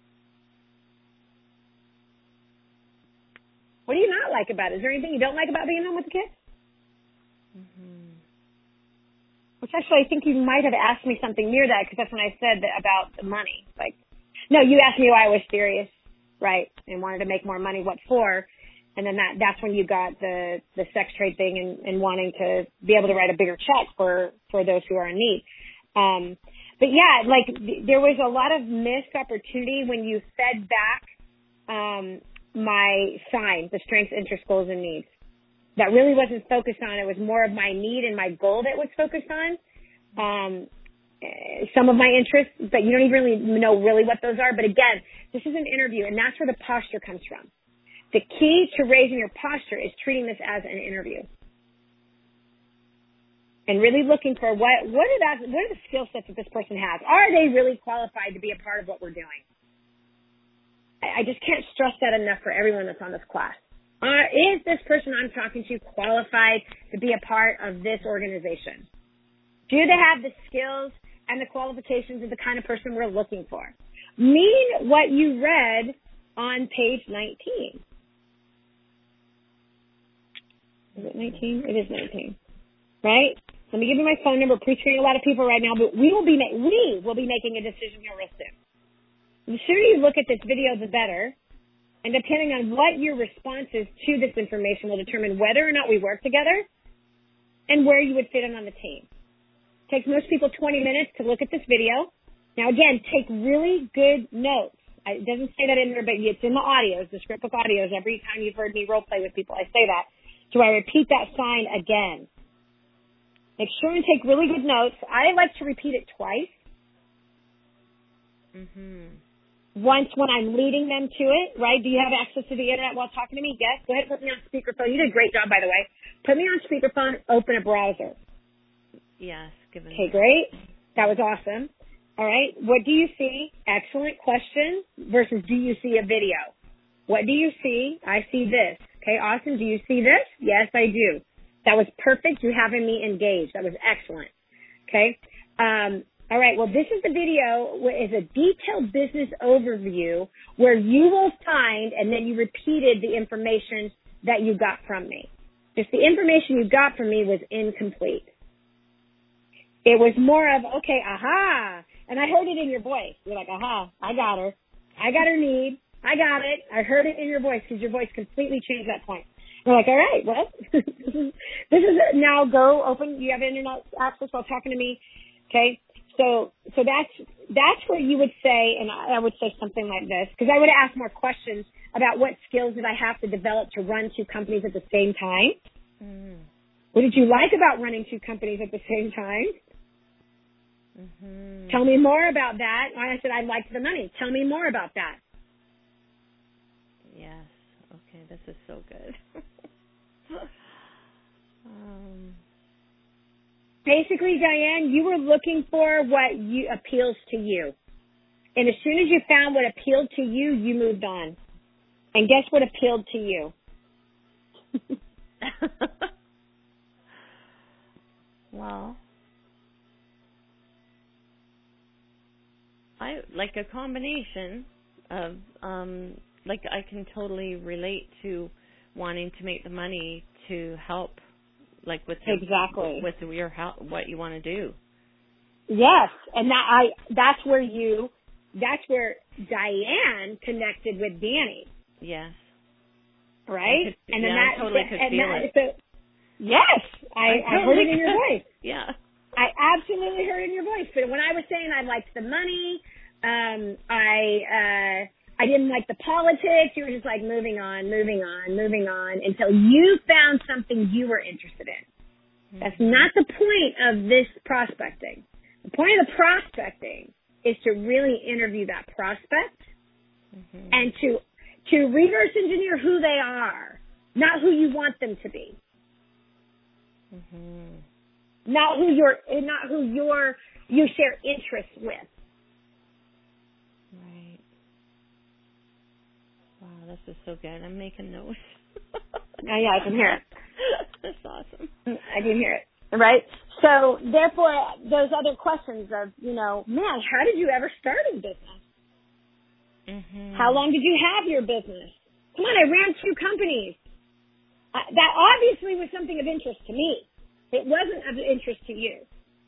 What do you not like about it? Is there anything you don't like about being home with the kids? Mm-hmm. Which actually, I think you might have asked me something near that, because that's when I said that about the money. Like, no, you asked me why I was serious, right, and wanted to make more money. What for? And then that that's when you got the the sex trade thing and, and wanting to be able to write a bigger check for for those who are in need. Um, but yeah, like th- there was a lot of missed opportunity when you fed back um, my sign, the strengths, interests, goals, and needs. That really wasn't focused on. It was more of my need and my goal that was focused on. Um, some of my interests, but you don't even really know really what those are. But again, this is an interview, and that's where the posture comes from. The key to raising your posture is treating this as an interview. And really looking for what, what are that, what are the skill sets that this person has? Are they really qualified to be a part of what we're doing? I, I just can't stress that enough for everyone that's on this class. Uh, is this person I'm talking to qualified to be a part of this organization? Do they have the skills and the qualifications of the kind of person we're looking for? Mean what you read on page nineteen. Is it nineteen? It is nineteen. Right? Let me give you my phone number. Pre-screening a lot of people right now, but we will be ma- we will be making a decision here real soon. The sooner you look at this video, the better. And depending on what your response is to this information will determine whether or not we work together and where you would fit in on the team. It takes most people twenty minutes to look at this video. Now, again, take really good notes. I, it doesn't say that in there, but it's in the audios, the script book audios. Every time you've heard me role play with people, I say that. So I repeat that sign again. Make sure and take really good notes. I like to repeat it twice. Mm-hmm. Once when I'm leading them to it, right? Do you have access to the internet while talking to me? Yes. Go ahead and put me on speakerphone. You did a great job, by the way. Put me on speakerphone, open a browser. Yes, given. Okay, great. That was awesome. All right. What do you see? Excellent question versus do you see a video? What do you see? I see this. Okay, awesome. Do you see this? Yes, I do. That was perfect. You're having me engaged. That was excellent. Okay. Um, all right. Well, this is the video. Is a detailed business overview where you will find, and then you repeated the information that you got from me. Just the information you got from me was incomplete. It was more of, okay, aha. And I heard it in your voice. You're like, aha, I got her. I got her need. I got it. I heard it in your voice because your voice completely changed that point. You're like, all right, well, this is, this is it. Now go open. You have internet access while talking to me. Okay. So, so that's, that's where you would say, and I, I would say something like this, because I would ask more questions about what skills did I have to develop to run two companies at the same time. Mm. What did you like about running two companies at the same time? Mm-hmm. Tell me more about that. I said I liked the money. Tell me more about that. Yes. Okay, this is so good. um. Basically, Diane, you were looking for what you appeals to you. And as soon as you found what appealed to you, you moved on. And guess what appealed to you? Well, I like a combination of um like I can totally relate to wanting to make the money to help, like with your, exactly with your help, what you want to do. Yes, and that I that's where you that's where Diane connected with Danny. Yes. Right? Could, and then yeah, that I totally could and feel that, it. So, yes, I, I, I, totally I heard it in your voice. Yeah. I absolutely heard it in your voice. But when I was saying I liked the money, um, I uh, I didn't like the politics. You were just like moving on, moving on, moving on until you found something you were interested in. Mm-hmm. That's not the point of this prospecting. The point of the prospecting is to really interview that prospect mm-hmm. and to to reverse engineer who they are, not who you want them to be. Mm-hmm. Not who you're, not who you're you share interests with. Right. Wow, this is so good. I'm making notes. Oh, yeah, I can hear it. That's awesome. I can hear it. Right? So, therefore, those other questions of, you know, man, how did you ever start a business? Mm-hmm. How long did you have your business? Come on, I ran two companies. Uh, that obviously was something of interest to me. It wasn't of interest to you.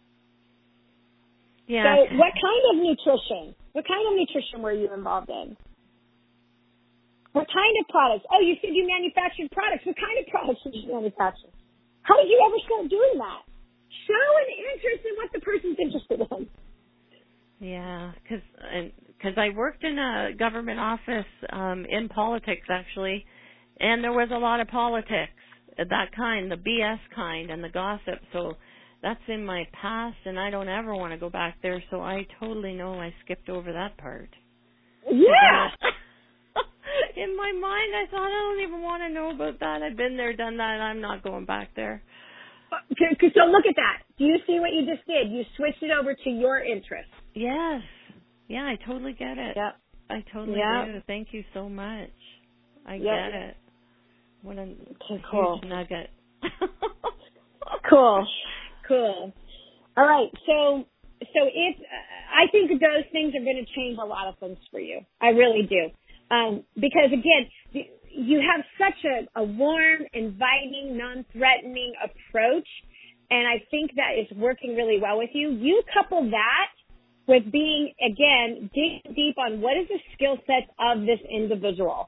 Yeah. So, what kind of nutrition? What kind of nutrition were you involved in? What kind of products? Oh, you said you manufactured products. What kind of products did you manufacture? How did you ever start doing that? Show an interest in what the person's interested in. Yeah, because because I worked in a government office um, in politics, actually, and there was a lot of politics, that kind, the B S kind and the gossip. So that's in my past, and I don't ever want to go back there, so I totally know I skipped over that part. Yeah. In my mind, I thought, I don't even want to know about that. I've been there, done that, and I'm not going back there. So look at that. Do you see what you just did? You switched it over to your interest. Yes. Yeah, I totally get it. Yep. I totally yep. do. Thank you so much. I yep. get it. What a okay, cool. huge nugget. Cool. Cool. All right. So, so if uh, I think those things are going to change a lot of things for you. I really do. Um, because again, you have such a, a warm, inviting, non-threatening approach, and I think that is working really well with you. You couple that with being, again, dig deep on what is the skill set of this individual.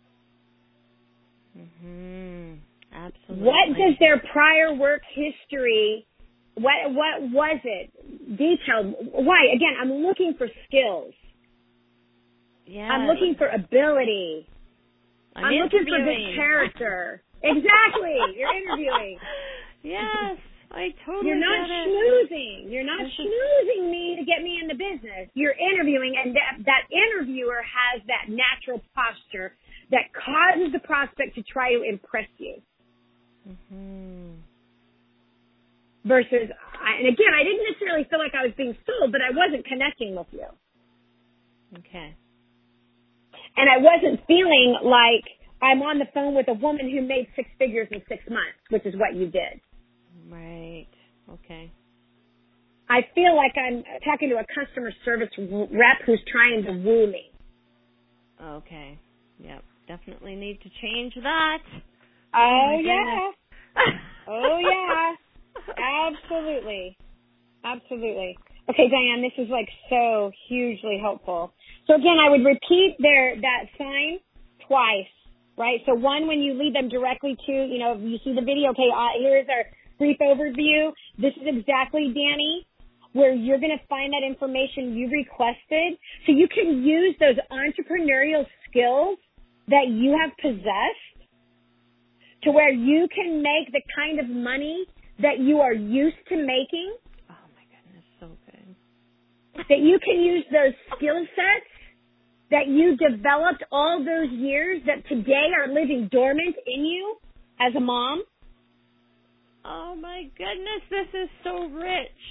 Mm-hmm. Absolutely. What does their prior work history, what what was it? Detailed. Why? Again, I'm looking for skills. Yeah. I'm looking for ability. I'm, I'm looking for good character. Exactly. You're interviewing. Yes, I totally You're not get schmoozing. You're not this schmoozing me to get me in the business. You're interviewing, and that, that interviewer has that natural posture that causes the prospect to try to impress you. Mm-hmm. Versus, and again, I didn't necessarily feel like I was being sold, but I wasn't connecting with you. Okay. And I wasn't feeling like I'm on the phone with a woman who made six figures in six months, which is what you did. Right. Okay. I feel like I'm talking to a customer service rep who's trying to woo me. Okay. Yep. Definitely need to change that. Oh, oh yeah. Oh, yeah. Absolutely. Absolutely. Okay, Diane, this is like so hugely helpful. So again, I would repeat their that sign twice, right? So one, when you lead them directly to, you know, you see the video, okay, uh, here's our brief overview. This is exactly, Danny, where you're going to find that information you requested. So you can use those entrepreneurial skills that you have possessed to where you can make the kind of money that you are used to making. Oh, my goodness, so good. That you can use those skill sets that you developed all those years that today are living dormant in you as a mom. Oh, my goodness, this is so rich.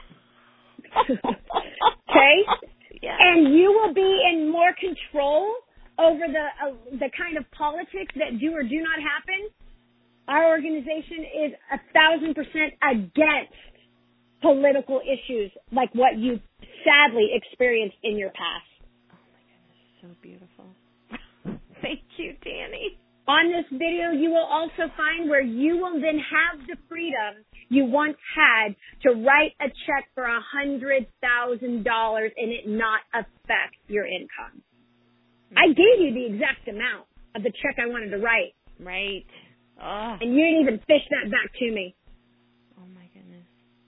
Okay? Yeah. And you will be in more control over the uh, the kind of politics that do or do not happen. Our organization is a thousand percent against political issues like what you sadly experienced in your past. Oh my goodness, so beautiful. Thank you, Danny. On this video, you will also find where you will then have the freedom you once had to write a check for a hundred thousand dollars and it not affect your income. I gave you the exact amount of the check I wanted to write. Right. Oh. And you didn't even fish that back to me. Oh, my goodness.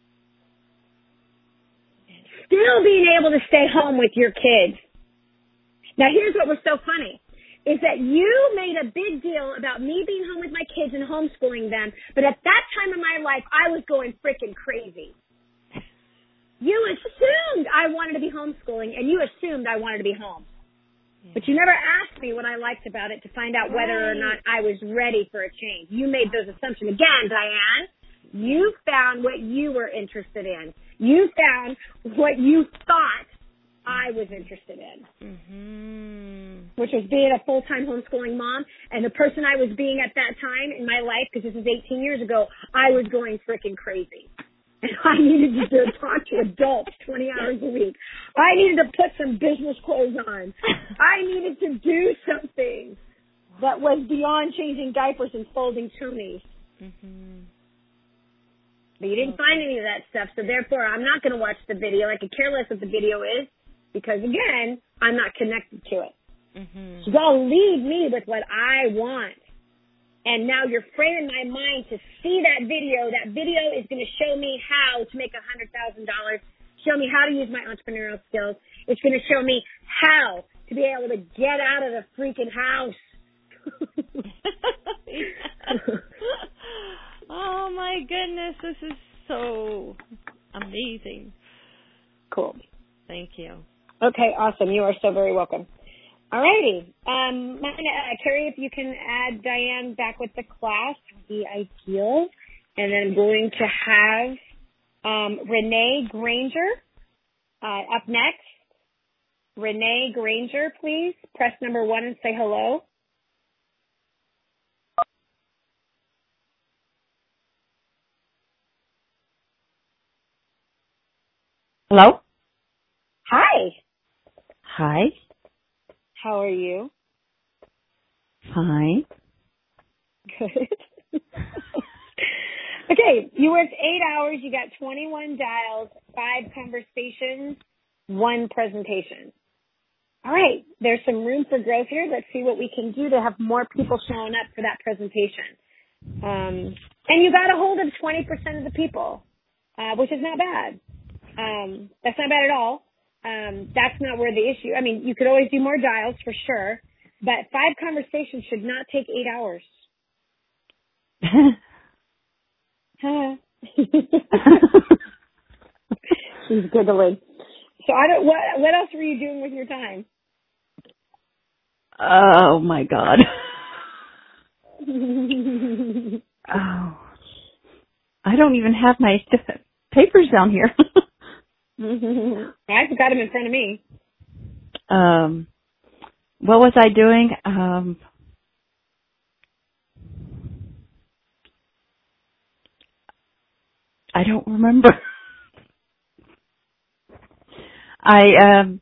Still being able to stay home with your kids. Now, here's what was so funny, is that you made a big deal about me being home with my kids and homeschooling them, but at that time in my life, I was going freaking crazy. You assumed I wanted to be homeschooling, and you assumed I wanted to be home. But you never asked me what I liked about it to find out whether right. or not I was ready for a change. You made those assumptions. Again, Diane, you found what you were interested in. You found what you thought I was interested in, mm-hmm. which was being a full-time homeschooling mom. And the person I was being at that time in my life, because this was eighteen years ago, I was going freaking crazy. And I needed to talk to adults twenty hours a week. I needed to put some business clothes on. I needed to do something that was beyond changing diapers and folding Tony's. Mm-hmm. But you didn't okay. find any of that stuff, so therefore I'm not going to watch the video. I could care less what the video is, because again, I'm not connected to it. Mm-hmm. So y'all leave me with what I want. And now you're framing my mind to see that video. That video is going to show me how to make one hundred thousand dollars, show me how to use my entrepreneurial skills. It's going to show me how to be able to get out of the freaking house. Oh, my goodness. This is so amazing. Cool. Thank you. Okay, awesome. You are so very welcome. All righty. Um, uh, Carrie, if you can add Diane back with the class, would be ideal. And then I'm going to have um, Renee Granger uh, up next. Renee Granger, please. Press number one and say hello. Hello? Hi. Hi. How are you? Fine. Good. Okay, you worked eight hours. You got twenty-one dials, five conversations, one presentation. All right, there's some room for growth here. Let's see what we can do to have more people showing up for that presentation. Um, and you got a hold of twenty percent of the people, uh, which is not bad. Um, that's not bad at all. Um, that's not where the issue, I mean, you could always do more dials for sure, but five conversations should not take eight hours. She's giggling. So I don't, what, what else were you doing with your time? Oh my God. Oh. I don't even have my st- papers down here. I've got them in front of me. Um, what was I doing? Um, I don't remember. I um,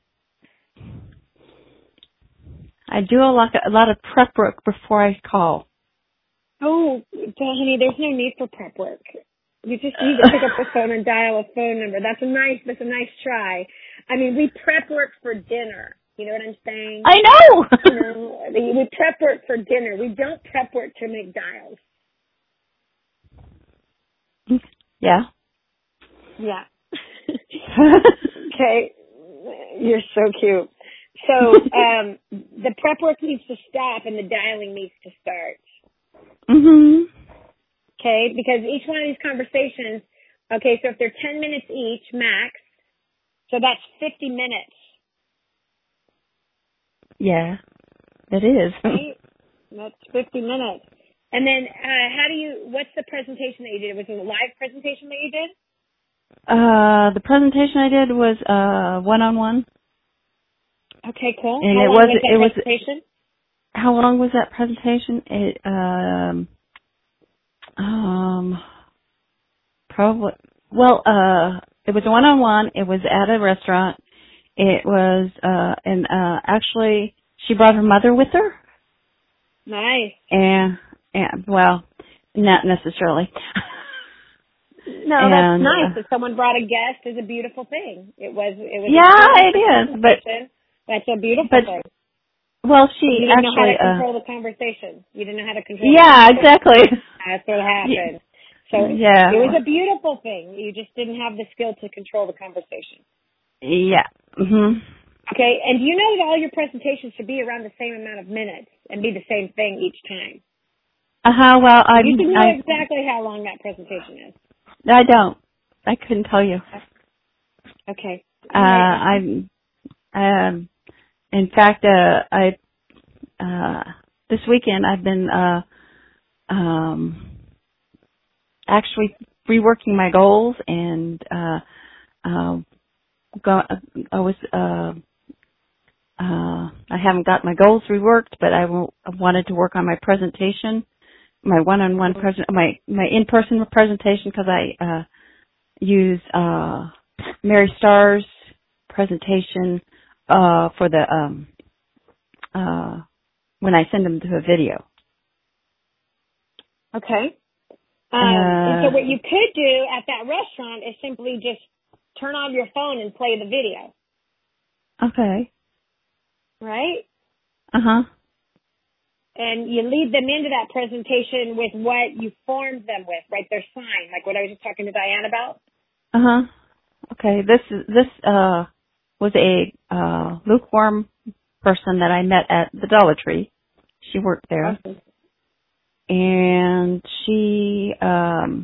I do a lot, a lot of prep work before I call. Oh, honey, there's no need for prep work. You just need to pick up the phone and dial a phone number. That's a nice, that's a nice try. I mean, we prep work for dinner. You know what I'm saying? I know. You know, we prep work for dinner. We don't prep work to make dials. Yeah. Yeah. Okay. You're so cute. So, um, the prep work needs to stop and the dialing needs to start. Mhm. Okay, because each one of these conversations, okay, so if they're ten minutes each, max, so that's fifty minutes. Yeah, it is. Right? That's fifty minutes. And then, uh, how do you, what's the presentation that you did? Was it a live presentation that you did? Uh, the presentation I did was, uh, one-on-one. Okay, cool. And how it long was, was that it was, presentation? how long was that presentation? It, um, um, probably, well, uh, it was a one-on-one. It was at a restaurant. It was, uh, and, uh, actually, she brought her mother with her. Nice. And, and, well, not necessarily. No, and, that's nice. Uh, If someone brought a guest, is a beautiful thing. It was, it was. Yeah, it is, but that's a beautiful but, thing. Well, she you didn't actually know how to control uh, the conversation. You didn't know how to control. Yeah, the exactly. That's what happened. So yeah. it was a beautiful thing. You just didn't have the skill to control the conversation. Yeah. Mhm. Okay, and do you know that all your presentations should be around the same amount of minutes and be the same thing each time? Uh huh. Well, I. You can know I, exactly how long that presentation is. I don't. I couldn't tell you. Okay. Uh, I'm. Um. In fact, uh, I. Uh, this weekend I've been uh, um, actually reworking my goals and uh, um, go, I was, uh, uh, I haven't got my goals reworked, but I, w- I wanted to work on my presentation, my one-on-one present, my, my in-person presentation because I, uh, use, uh, Mary Starr's presentation, uh, for the, um, uh, when I send them to a video. Okay. Um, Uh, and so what you could do at that restaurant is simply just turn on your phone and play the video. Okay. Right? Uh-huh. And you lead them into that presentation with what you formed them with, right? Their sign, like what I was just talking to Diane about. Uh-huh. Okay. This is, this, uh, was a, uh, lukewarm person that I met at the Dollar Tree. She worked there. Awesome. And she, um,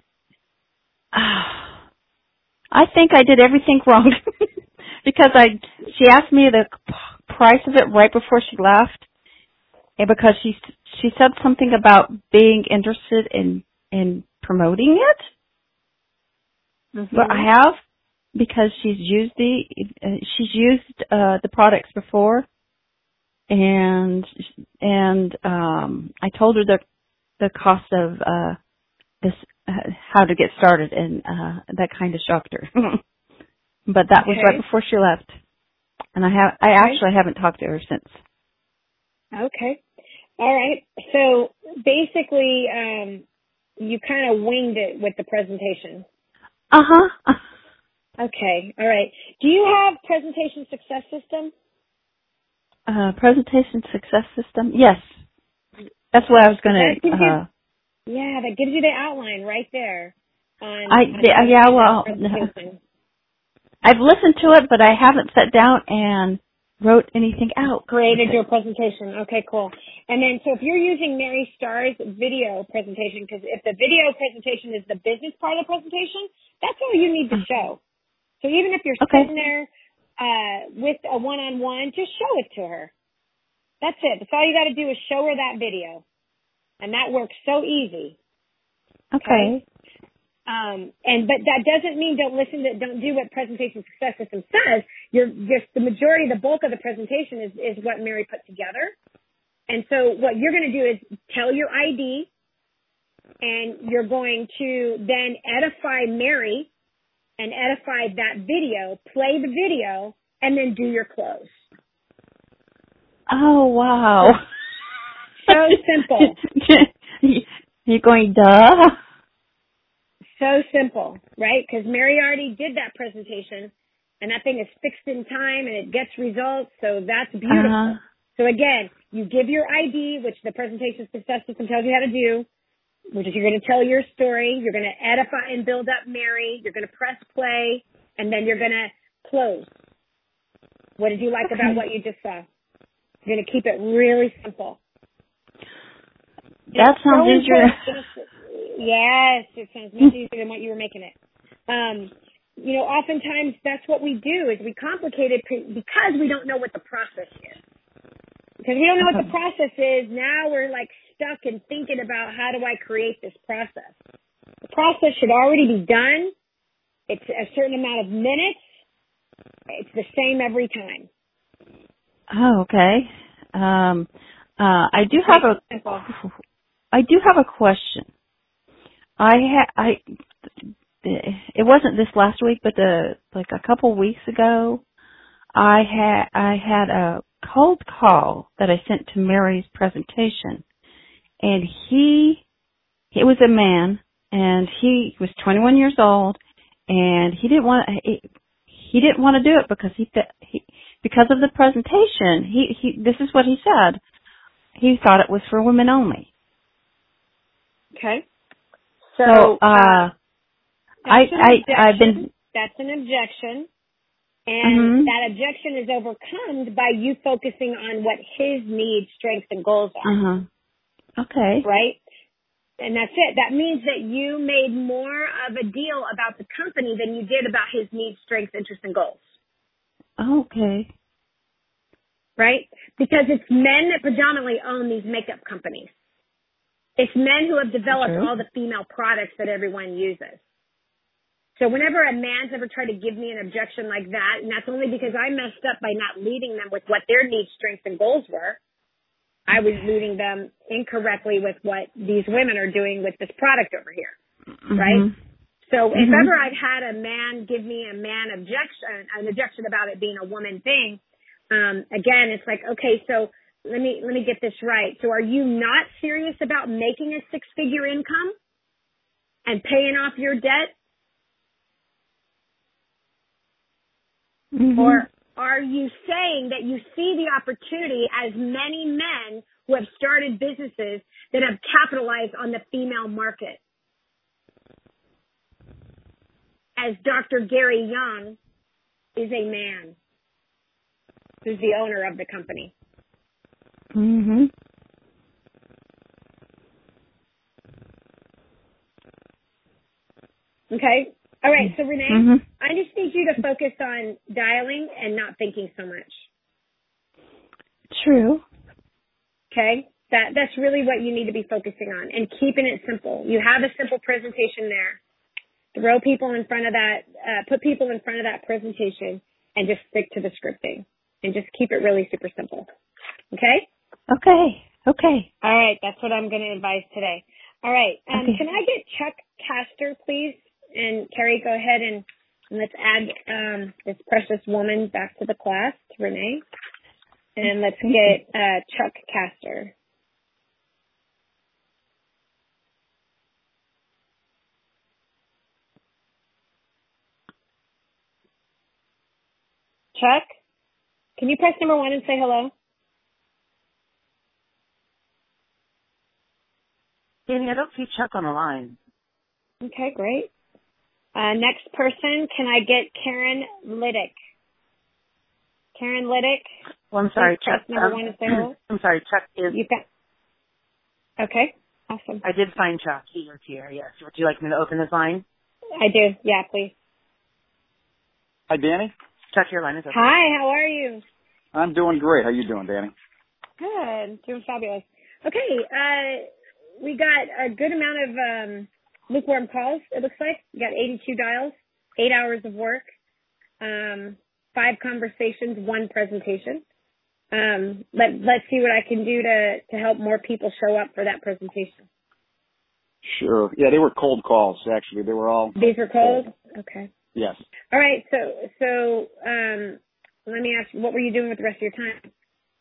I think I did everything wrong because I, she asked me the price of it right before she left, and because she, she said something about being interested in, in promoting it. Mm-hmm. But I have, because she's used the, uh, she's used, uh, the products before, and, and, um, I told her the, the cost of, uh, this, uh, how to get started, and, uh, that kind of shocked her. But that okay. was right before she left. And I have, I okay. actually haven't talked to her since. Okay. All right. So basically, um, you kind of winged it with the presentation. Uh-huh. Okay. All right. Do you have presentation success system? Uh, presentation success system? Yes. That's what I was going to, uh, yeah, that gives you the outline right there. On, I, on the, uh, yeah, well, I've listened to it, but I haven't sat down and wrote anything out. Created your presentation. Okay, cool. And then, so if you're using Mary Starr's video presentation, because if the video presentation is the business part of the presentation, that's all you need to show. So even if you're okay. sitting there uh, with a one-on-one, just show it to her. That's it. That's all you got to do is show her that video. And that works so easy. Okay. okay? Um, and but that doesn't mean don't listen to, don't do what Presentation Success System says. You're just the majority, the bulk of the presentation is, is what Mary put together. And so what you're going to do is tell your I D, and you're going to then edify Mary and edify that video, play the video, and then do your close. Oh, wow. So simple. You're going, duh? So simple, right? Because Mary already did that presentation, and that thing is fixed in time, and it gets results, so that's beautiful. Uh-huh. So again, you give your I D, which the Presentation Success System tells you how to do, which is you're going to tell your story, you're going to edify and build up Mary, you're going to press play, and then you're going to close. What did you like okay. about what you just saw? You're going to keep it really simple. That sounds so easier. Yes, it sounds much easier than what you were making it. Um, you know, oftentimes that's what we do is we complicate it because we don't know what the process is. Because we don't know what the process is, now we're like stuck in thinking about how do I create this process. The process should already be done. It's a certain amount of minutes. It's the same every time. Oh, okay. Um, uh, I do have a, I do have a question. I had, I, it wasn't this last week, but the, like a couple weeks ago, I had, I had a cold call that I sent to Mary's presentation, and he, it was a man, and he was twenty-one years old, and he didn't want, he, he didn't want to do it because he, he, because of the presentation, he, he, this is what he said, he thought it was for women only. Okay. So, so uh, uh I, I, I've been, that's an objection. And mm-hmm. that objection is overcome by you focusing on what his needs, strengths, and goals are. Uh-huh. Okay. Right? And that's it. That means that you made more of a deal about the company than you did about his needs, strengths, interests, and goals. Okay. Right? Because it's men that predominantly own these makeup companies. It's men who have developed all the female products that everyone uses. So whenever a man's ever tried to give me an objection like that, and that's only because I messed up by not leading them with what their needs, strengths, and goals were, I was leading them incorrectly with what these women are doing with this product over here, right? Mm-hmm. So if mm-hmm. ever I've had a man give me a man objection, an objection about it being a woman thing, um, again, it's like, okay, so let me let me get this right. So are you not serious about making a six-figure income and paying off your debt? Mm-hmm. Or are you saying that you see the opportunity as many men who have started businesses that have capitalized on the female market? As Doctor Gary Young is a man who's the owner of the company. Mm-hmm. Okay. All right. So Renee, mm-hmm. I just need you to focus on dialing and not thinking so much. True. Okay. That that's really what you need to be focusing on, and keeping it simple. You have a simple presentation there. Throw people in front of that, uh, put people in front of that presentation, and just stick to the scripting, and just keep it really super simple. Okay? Okay. Okay. All right. That's what I'm going to advise today. All right. Um, okay. Can I get Chuck Castor, please? And Carrie, go ahead and, and let's add um, this precious woman back to the class, to Renee. And let's get uh, Chuck Castor. Chuck, can you press number one and say hello? Danny, I don't see Chuck on the line. Okay, great. Uh, next person, can I get Karen Liddick? Karen Liddick. Well, I'm sorry, Chuck. Number um, one and say hello. I'm sorry, Chuck is. You got. Okay, awesome. I did find Chuck. He is here. Yes. Would you like me to open his line? I do. Yeah, please. Hi, Danny. Chuck, your line is open. Hi, how are you? I'm doing great. How you doing, Danny? Good. Doing fabulous. Okay, uh, we got a good amount of um, lukewarm calls, it looks like. We got eighty-two dials, eight hours of work, um, five conversations, one presentation. Um, let, let's see what I can do to, to help more people show up for that presentation. Sure. Yeah, they were cold calls, actually. They were all... These were cold? cold. Okay. Yes. All right, so so um, let me ask you, what were you doing with the rest of your time?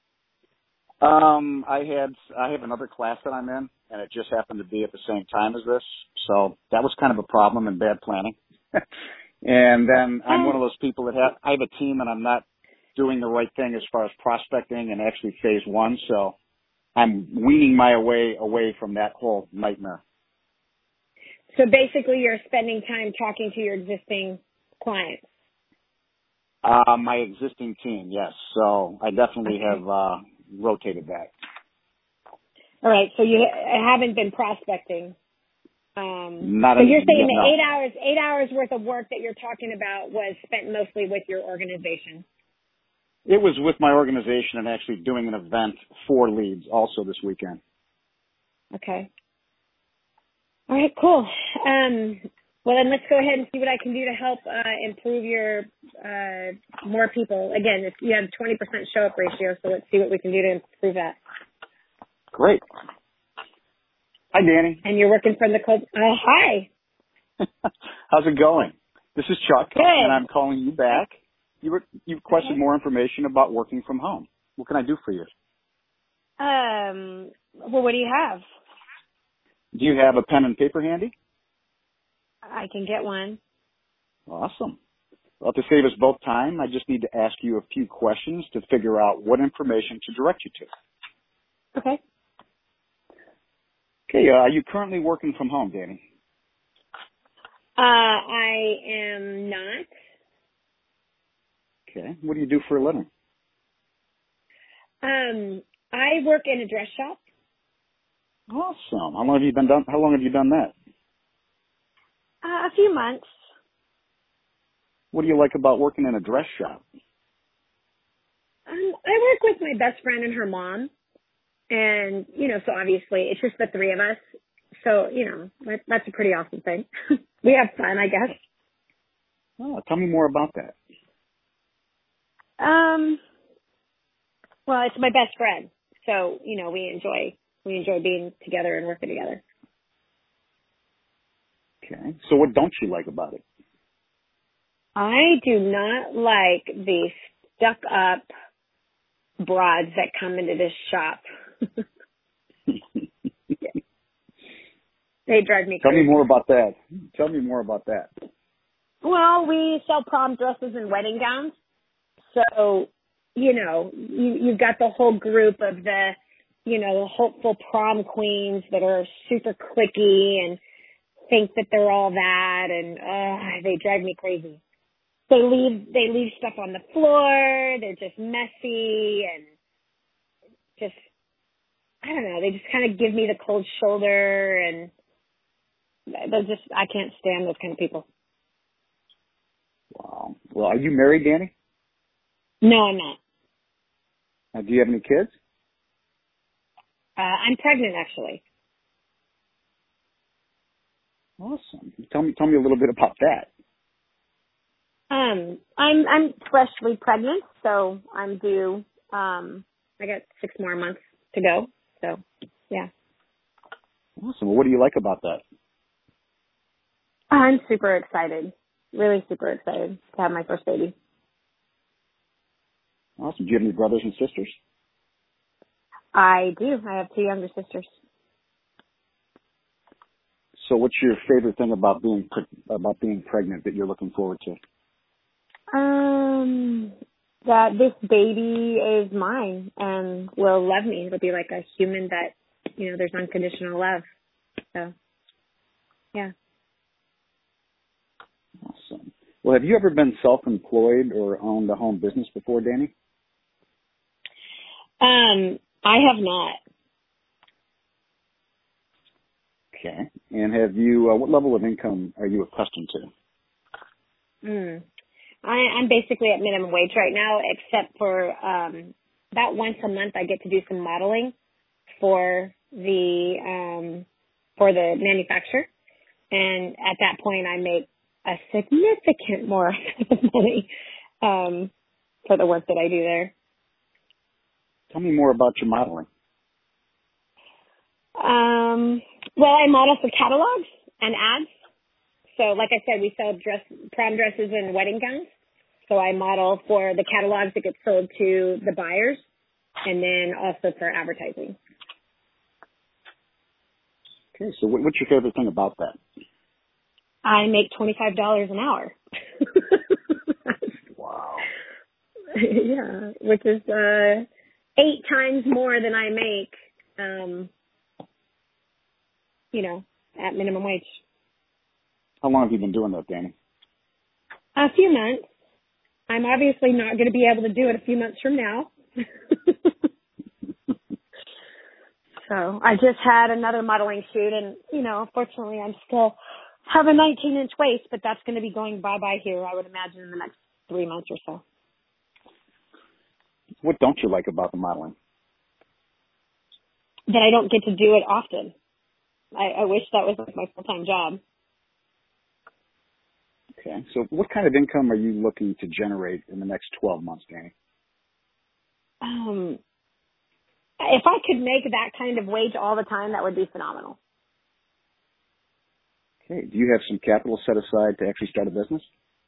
Um, I had I have another class that I'm in, and it just happened to be at the same time as this, so that was kind of a problem and bad planning. And then I'm one of those people that have I have a team, and I'm not doing the right thing as far as prospecting and actually phase one, so I'm weaning my way away from that whole nightmare. So basically, you're spending time talking to your existing clients. Uh, my existing team, yes. So I definitely okay. have uh, rotated that. All right. So you haven't been prospecting. Um, Not so a, you're saying yeah, the no. eight hours, eight hours worth of work that you're talking about was spent mostly with your organization. It was with my organization and actually doing an event for leads also this weekend. Okay. All right, cool. Um, well, then let's go ahead and see what I can do to help uh, improve your uh, more people. Again, if you have twenty percent show up ratio, so let's see what we can do to improve that. Great. Hi, Danny. And you're working from the cold. Uh, hi. How's it going? This is Chuck, Good. and I'm calling you back. You were, you requested okay. more information about working from home. What can I do for you? Um. Well, what do you have? Do you have a pen and paper handy? I can get one. Awesome. Well, to save us both time, I just need to ask you a few questions to figure out what information to direct you to. Okay. Okay, uh, are you currently working from home, Danny? Uh, I am not. Okay. What do you do for a living? Um, I work in a dress shop. Awesome. How long have you been done? How long have you done that? Uh, a few months. What do you like about working in a dress shop? Um, I work with my best friend and her mom, and you know, so obviously it's just the three of us. So you know, that, that's a pretty awesome thing. We have fun, I guess. Oh, tell me more about that. Um, well, it's my best friend. So, you know, we enjoy, we enjoy being together and working together. Okay. So what don't you like about it? I do not like the stuck up broads that come into this shop. They drive me crazy. Tell me more about that. Tell me more about that. Well, we sell prom dresses and wedding gowns. So, you know, you, you've got the whole group of the, you know, the hopeful prom queens that are super cliquey and think that they're all that, and uh, they drive me crazy. They leave, they leave stuff on the floor. They're just messy and just, I don't know. They just kind of give me the cold shoulder, and they're just, I can't stand those kind of people. Wow. Well, are you married, Danny? No, I'm not. Uh, do you have any kids? Uh, I'm pregnant, actually. Awesome. Tell me, tell me a little bit about that. Um, I'm I'm freshly pregnant, so I'm due. Um, I got six more months to go. So, yeah. Awesome. Well, what do you like about that? I'm super excited. Really super excited to have my first baby. Awesome. Do you have any brothers and sisters? I do. I have two younger sisters. So, what's your favorite thing about being pre- about being pregnant that you're looking forward to? Um, that this baby is mine and will love me. It'll be like a human that, you know, there's unconditional love. So, yeah. Awesome. Well, have you ever been self-employed or owned a home business before, Danny? Um, I have not. Okay. And have you, uh, what level of income are you accustomed to? Mm. I, I'm basically at minimum wage right now, except for um, about once a month I get to do some modeling for the um, for the manufacturer, and at that point I make a significant more money um, for the work that I do there. Tell me more about your modeling. Um, well, I model for catalogs and ads. So, like I said, we sell dress, prom dresses and wedding gowns. So I model for the catalogs that get sold to the buyers, and then also for advertising. Okay, so what, what's your favorite thing about that? I make twenty-five dollars an hour. Wow. Yeah, which is uh, eight times more than I make, um, you know, at minimum wage. How long have you been doing that, Danny? A few months. I'm obviously not going to be able to do it a few months from now. So I just had another modeling shoot, and, you know, unfortunately I'm still have a nineteen inch waist, but that's going to be going bye-bye here, I would imagine, in the next three months or so. What don't you like about the modeling? That I don't get to do it often. I, I wish that was like my full-time job. Okay, so what kind of income are you looking to generate in the next twelve months, Danny? Um, if I could make that kind of wage all the time, that would be phenomenal. Okay, do you have some capital set aside to actually start a business?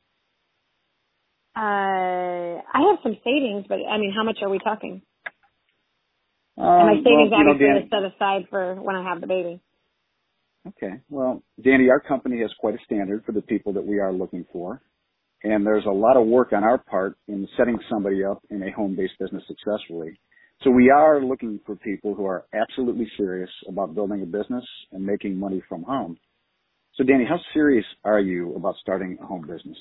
Uh, I have some savings, but I mean, how much are we talking? Um, and my savings well, you know, obviously Danny, is set aside for when I have the baby. Okay. Well, Danny, our company has quite a standard for the people that we are looking for. And there's a lot of work on our part in setting somebody up in a home-based business successfully. So we are looking for people who are absolutely serious about building a business and making money from home. So Danny, how serious are you about starting a home business?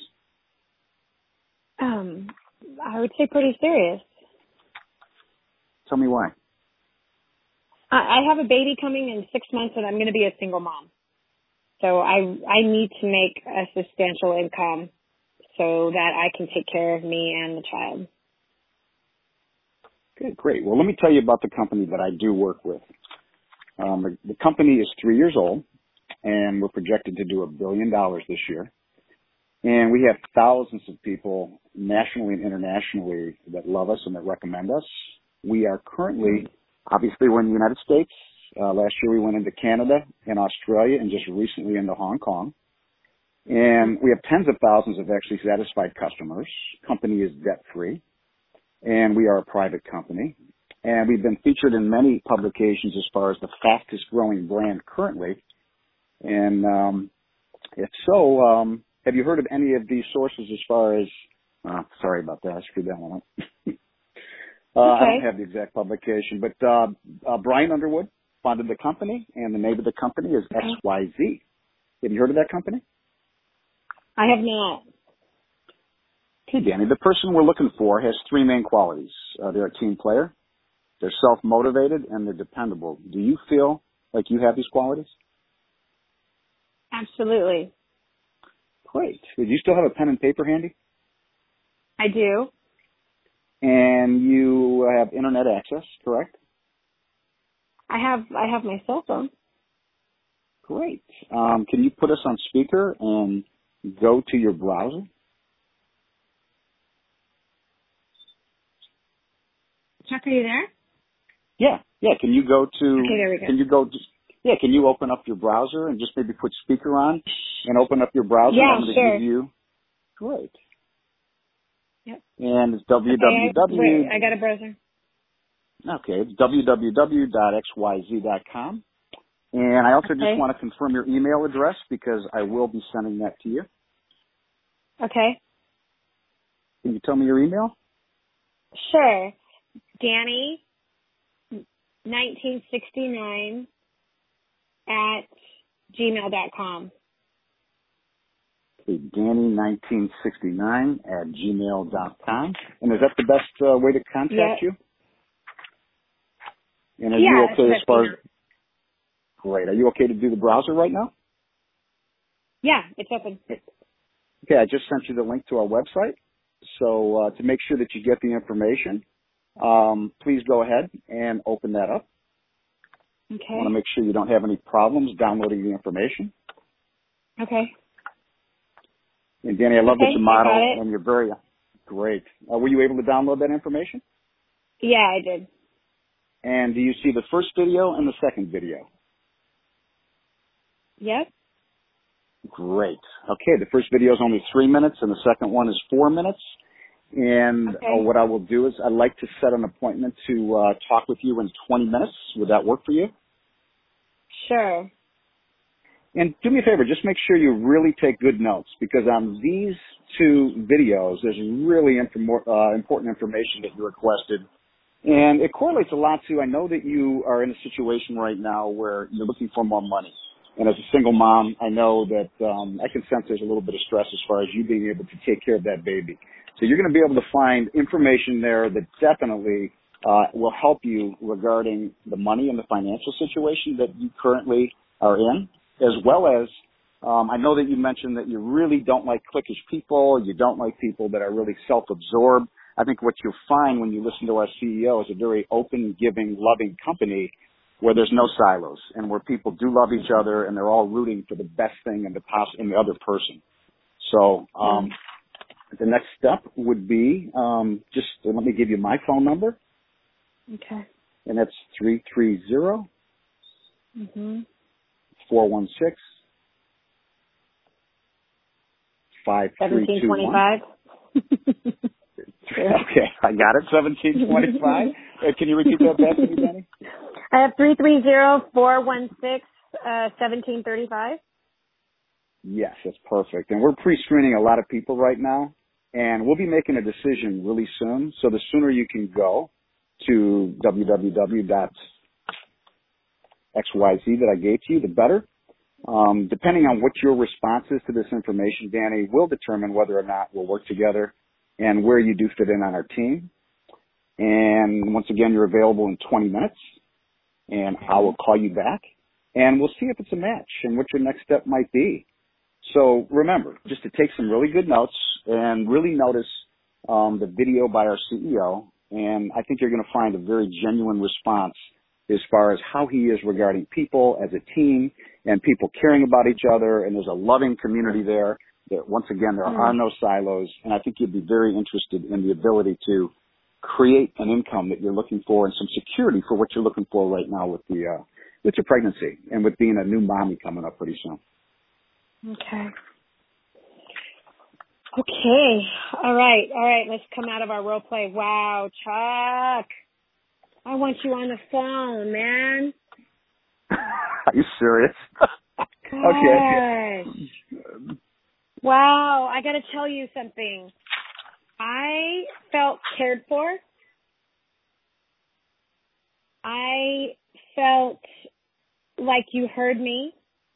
Um, I would say pretty serious. Tell me why. I have a baby coming in six months, and I'm going to be a single mom. So I I need to make a substantial income so that I can take care of me and the child. Okay, great. Well, let me tell you about the company that I do work with. Um, the, the company is three years old, and we're projected to do a billion dollars this year. And we have thousands of people nationally and internationally that love us and that recommend us. We are currently, obviously we're in the United States. Uh, last year we went into Canada and Australia and just recently into Hong Kong. And we have tens of thousands of actually satisfied customers. Company is debt-free. And we are a private company. And we've been featured in many publications as far as the fastest growing brand currently. And um, if so, um, have you heard of any of these sources as far as, uh, sorry about that, I screwed that one up. uh, okay. I don't have the exact publication, but uh, uh, Brian Underwood founded the company, and the name of the company is X Y Z. Have you heard of that company? I have not. Okay, Danny, the person we're looking for has three main qualities. Uh, they're a team player, they're self-motivated, and they're dependable. Do you feel like you have these qualities? Absolutely. Great. Do you still have a pen and paper handy? I do. And you have internet access, correct? I have I have my cell phone. Great. Um, can you put us on speaker and go to your browser? Chuck, are you there? Yeah, yeah. Can you go to? Okay, there we go. Can you go? Just, yeah. Can you open up your browser and just maybe put speaker on and open up your browser? Yeah, I'm going sure. to give you. Great. Yep. And it's w w w. Okay, I, wait, I got a browser. Okay, it's w w w dot x y z dot com. And I also okay. just want to confirm your email address because I will be sending that to you. Okay. Can you tell me your email? Sure. Danny, nineteen sixty-nine at gmail dot com. Okay, Danny nineteen sixty-nine at gmail dot com. And is that the best uh, way to contact yep. you? And are yeah, you okay as far as... Easier. Great. Are you okay to do the browser right now? Yeah, it's open. Okay, I just sent you the link to our website. So uh, to make sure that you get the information, um, please go ahead and open that up. Okay. I want to make sure you don't have any problems downloading the information. Okay. And Danny, I love okay, that you model, I got it. and you're very great. Uh, were you able to download that information? Yeah, I did. And do you see the first video and the second video? Yep. Great. Okay, the first video is only three minutes, and the second one is four minutes. And okay. uh, what I will do is I'd like to set an appointment to uh, talk with you in twenty minutes. Would that work for you? Sure. And do me a favor, just make sure you really take good notes, because on these two videos, there's really inform- uh, important information that you requested. And it correlates a lot to, I know that you are in a situation right now where you're looking for more money. And as a single mom, I know that um, I can sense there's a little bit of stress as far as you being able to take care of that baby. So you're going to be able to find information there that definitely uh, will help you regarding the money and the financial situation that you currently are in, as well as um, I know that you mentioned that you really don't like cliquish people. You don't like people that are really self-absorbed. I think what you'll find when you listen to our C E O is a very open, giving, loving company where there's no silos and where people do love each other and they're all rooting for the best thing in the, pos- in the other person. So um, the next step would be um, just uh, let me give you my phone number. Okay. And that's three three zero, four one six, five three two one. seventeen twenty-five. Okay, I got it. seventeen twenty-five. Uh, can you repeat that back to me, Danny? I have three three zero, four one six, seventeen thirty-five. Yes, that's perfect. And we're pre-screening a lot of people right now, and we'll be making a decision really soon. So the sooner you can go to w w w dot x y z that I gave to you, the better. Um, depending on what your response is to this information, Danny, will determine whether or not we'll work together and where you do fit in on our team. And once again, you're available in twenty minutes, and I will call you back, and we'll see if it's a match and what your next step might be. So remember, just to take some really good notes and really notice um, the video by our C E O, and I think you're going to find a very genuine response as far as how he is regarding people as a team and people caring about each other, and there's a loving community there There, once again, there are no silos, and I think you'd be very interested in the ability to create an income that you're looking for and some security for what you're looking for right now with the uh, with your pregnancy and with being a new mommy coming up pretty soon. Okay. Okay. All right. All right. Let's come out of our role play. Wow, Chuck. I want you on the phone, man. Are you serious? Okay. Wow. I got to tell you something. I felt cared for. I felt like you heard me.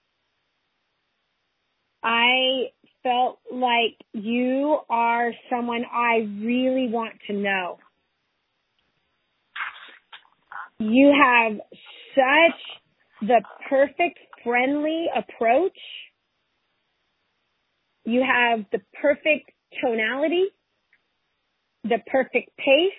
I felt like you are someone I really want to know. You have such the perfect friendly approach. You have the perfect tonality, the perfect pace.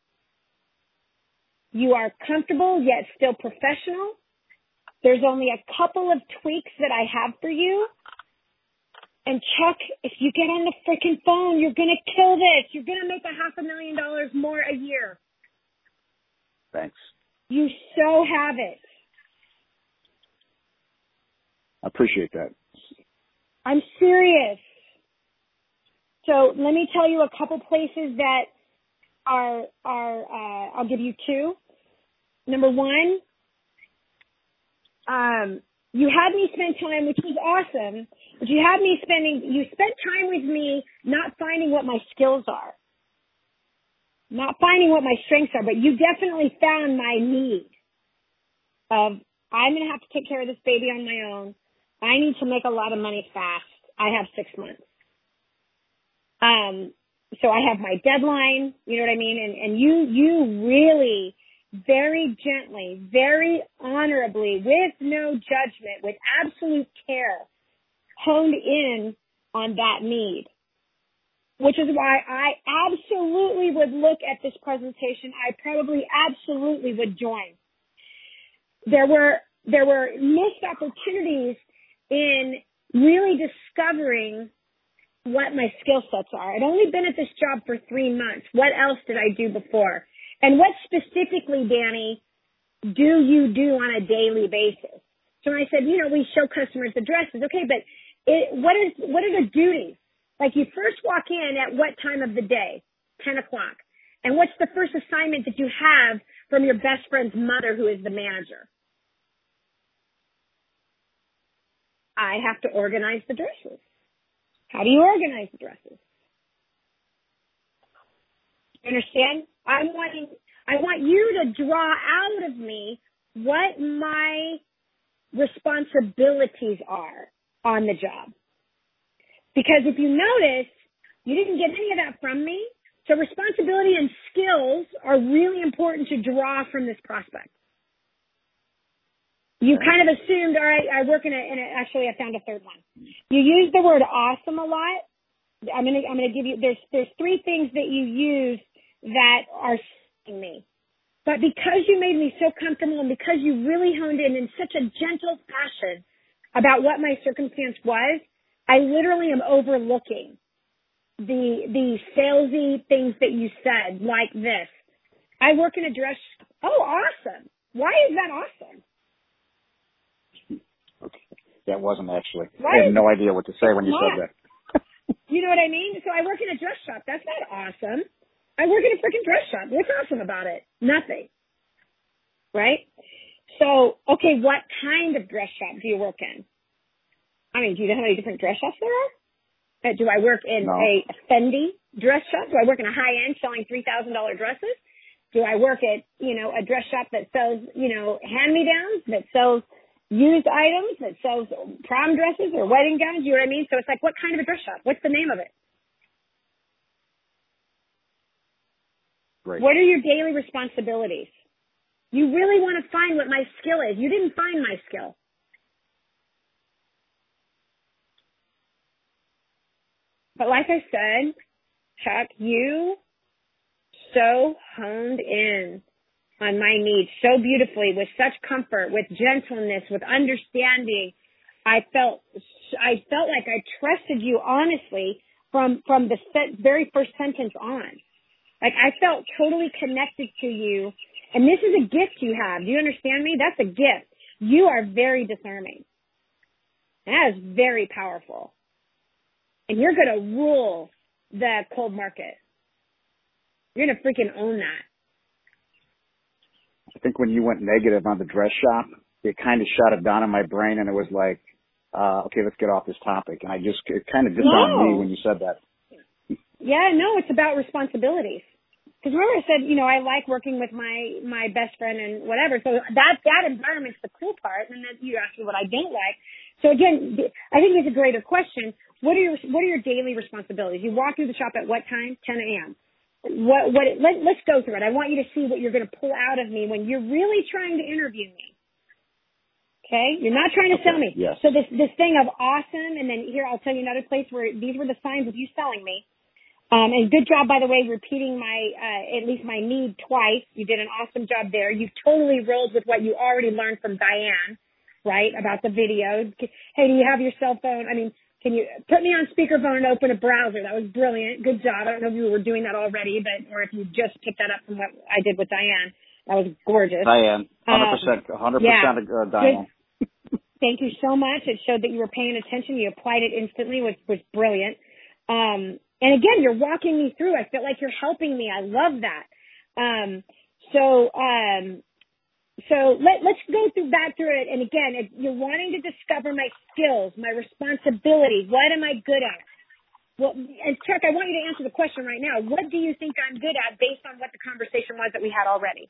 You are comfortable yet still professional. There's only a couple of tweaks that I have for you. And Chuck, if you get on the freaking phone, you're going to kill this. You're going to make a half a million dollars more a year. Thanks. You so have it. I appreciate that. I'm serious. So let me tell you a couple places that are, are, uh, I'll give you two. Number one, um, you had me spend time, which was awesome, but you had me spending, you spent time with me not finding what my skills are, not finding what my strengths are, but you definitely found my need of, I'm going to have to take care of this baby on my own. I need to make a lot of money fast. I have six months. Um, so I have my deadline, you know what I mean? And, and you, you really very gently, very honorably, with no judgment, with absolute care, honed in on that need. Which is why I absolutely would look at this presentation. I probably absolutely would join. There were, there were missed opportunities in really discovering what my skill sets are. I'd only been at this job for three months. What else did I do before? And what specifically, Danny, do you do on a daily basis? So I said, you know, we show customers the dresses. Okay, but it, what is, what are the duties? Like you first walk in at what time of the day? ten o'clock. And what's the first assignment that you have from your best friend's mother who is the manager? I have to organize the dresses. How do you organize the dresses? You understand? I'm wanting, I want you to draw out of me what my responsibilities are on the job. Because if you notice, you didn't get any of that from me. So responsibility and skills are really important to draw from this prospect. You kind of assumed, all right, I work in a, in a, actually I found a third one. You use the word awesome a lot. I'm going to, I'm going to give you, there's, there's three things that you use that are sticking me. But because you made me so comfortable and because you really honed in in such a gentle fashion about what my circumstance was, I literally am overlooking the, the salesy things that you said like this. I work in a dress. Oh, awesome. Why is that awesome? Okay. That wasn't actually. Why I had no idea what to say when you not? said that. You know what I mean? So I work in a dress shop. That's not awesome. I work in a freaking dress shop. What's awesome about it? Nothing. Right? So, okay, what kind of dress shop do you work in? I mean, do you know how many different dress shops there are? Uh, do I work in no. a Fendi dress shop? Do I work in a high-end selling three thousand dollars dresses? Do I work at, you know, a dress shop that sells, you know, hand-me-downs, that sells used items, that sells prom dresses or wedding gowns? You know what I mean? So it's like, what kind of a dress shop? What's the name of it? Great. What are your daily responsibilities? You really want to find what my skill is. You didn't find my skill. But like I said, Chuck, you so honed in on my needs so beautifully, with such comfort, with gentleness, with understanding, I felt, I felt like I trusted you honestly from, from the set, very first sentence on. Like I felt totally connected to you. And this is a gift you have. Do you understand me? That's a gift. You are very disarming. That is very powerful. And you're going to rule the cold market. You're going to freaking own that. I think when you went negative on the dress shop, it kind of shut it down in my brain, and it was like, uh, okay, let's get off this topic. And I just, it kind of disarmed no. me when you said that. Yeah, no, it's about responsibilities. Because remember I said, you know, I like working with my, my best friend and whatever. So that, that environment's the cool part. And then you asked me what I didn't like. So again, I think it's a greater question. What are your, what are your daily responsibilities? You walk through the shop at what time? ten a.m. What, what, let, let's go through it. I want you to see what you're going to pull out of me when you're really trying to interview me. Okay? You're not trying to okay. sell me. Yes. So this, this thing of awesome, and then here, I'll tell you another place where these were the signs of you selling me. Um, and good job, by the way, repeating my, uh, at least my need twice. You did an awesome job there. You totally rolled with what you already learned from Diane, right, about the video. Hey, do you have your cell phone? I mean, can you put me on speakerphone and open a browser? That was brilliant. Good job. I don't know if you were doing that already, but, or if you just picked that up from what I did with Diane. That was gorgeous. Diane, one hundred percent, one hundred percent um, yeah. uh, Diane. Good. Thank you so much. It showed that you were paying attention. You applied it instantly, which was brilliant. Um, And again, you're walking me through. I feel like you're helping me. I love that. Um, so, um, so let, let's go through back through it. And again, if you're wanting to discover my skills, my responsibilities, what am I good at? Well, and Chuck, I want you to answer the question right now. What do you think I'm good at based on what the conversation was that we had already?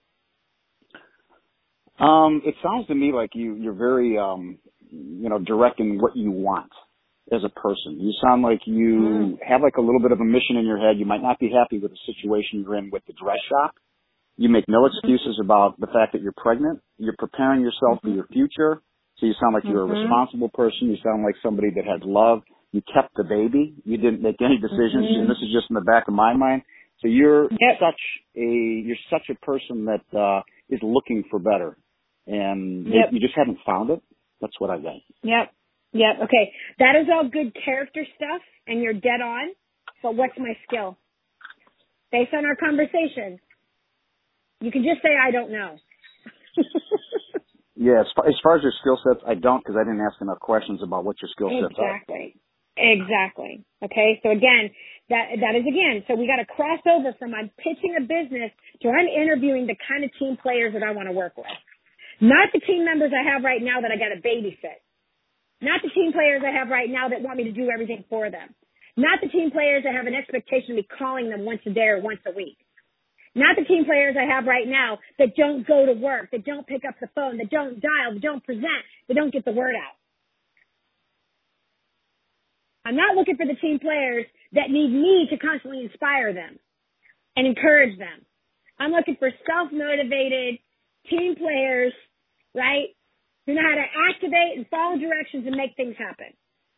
Um, it sounds to me like you, you're very, um, you know, direct in what you want as a person. You sound like you mm. have like a little bit of a mission in your head. You might not be happy with the situation you're in with the dress shop. You make no excuses mm-hmm. about the fact that you're pregnant. You're preparing yourself mm-hmm. for your future. So you sound like you're mm-hmm. a responsible person. You sound like somebody that has love. You kept the baby. You didn't make any decisions. Mm-hmm. And this is just in the back of my mind. So you're yep. such a, you're such a person that, uh, is looking for better. And yep. you just haven't found it. That's what I got. Yep. Yep. Okay. That is all good character stuff, and you're dead on. But what's my skill? Based on our conversation, you can just say, I don't know. yeah. As far, as far as your skill sets, I don't, because I didn't ask enough questions about what your skill sets are. Exactly. Exactly. Okay. So again, that, that is again, so we got to cross over from I'm pitching a business to I'm interviewing the kind of team players that I want to work with. Not the team members I have right now that I got to babysit. Not the team players I have right now that want me to do everything for them. Not the team players that have an expectation of me calling them once a day or once a week. Not the team players I have right now that don't go to work, that don't pick up the phone, that don't dial, that don't present, that don't get the word out. I'm not looking for the team players that need me to constantly inspire them and encourage them. I'm looking for self-motivated team players, right? You know how to activate and follow directions and make things happen.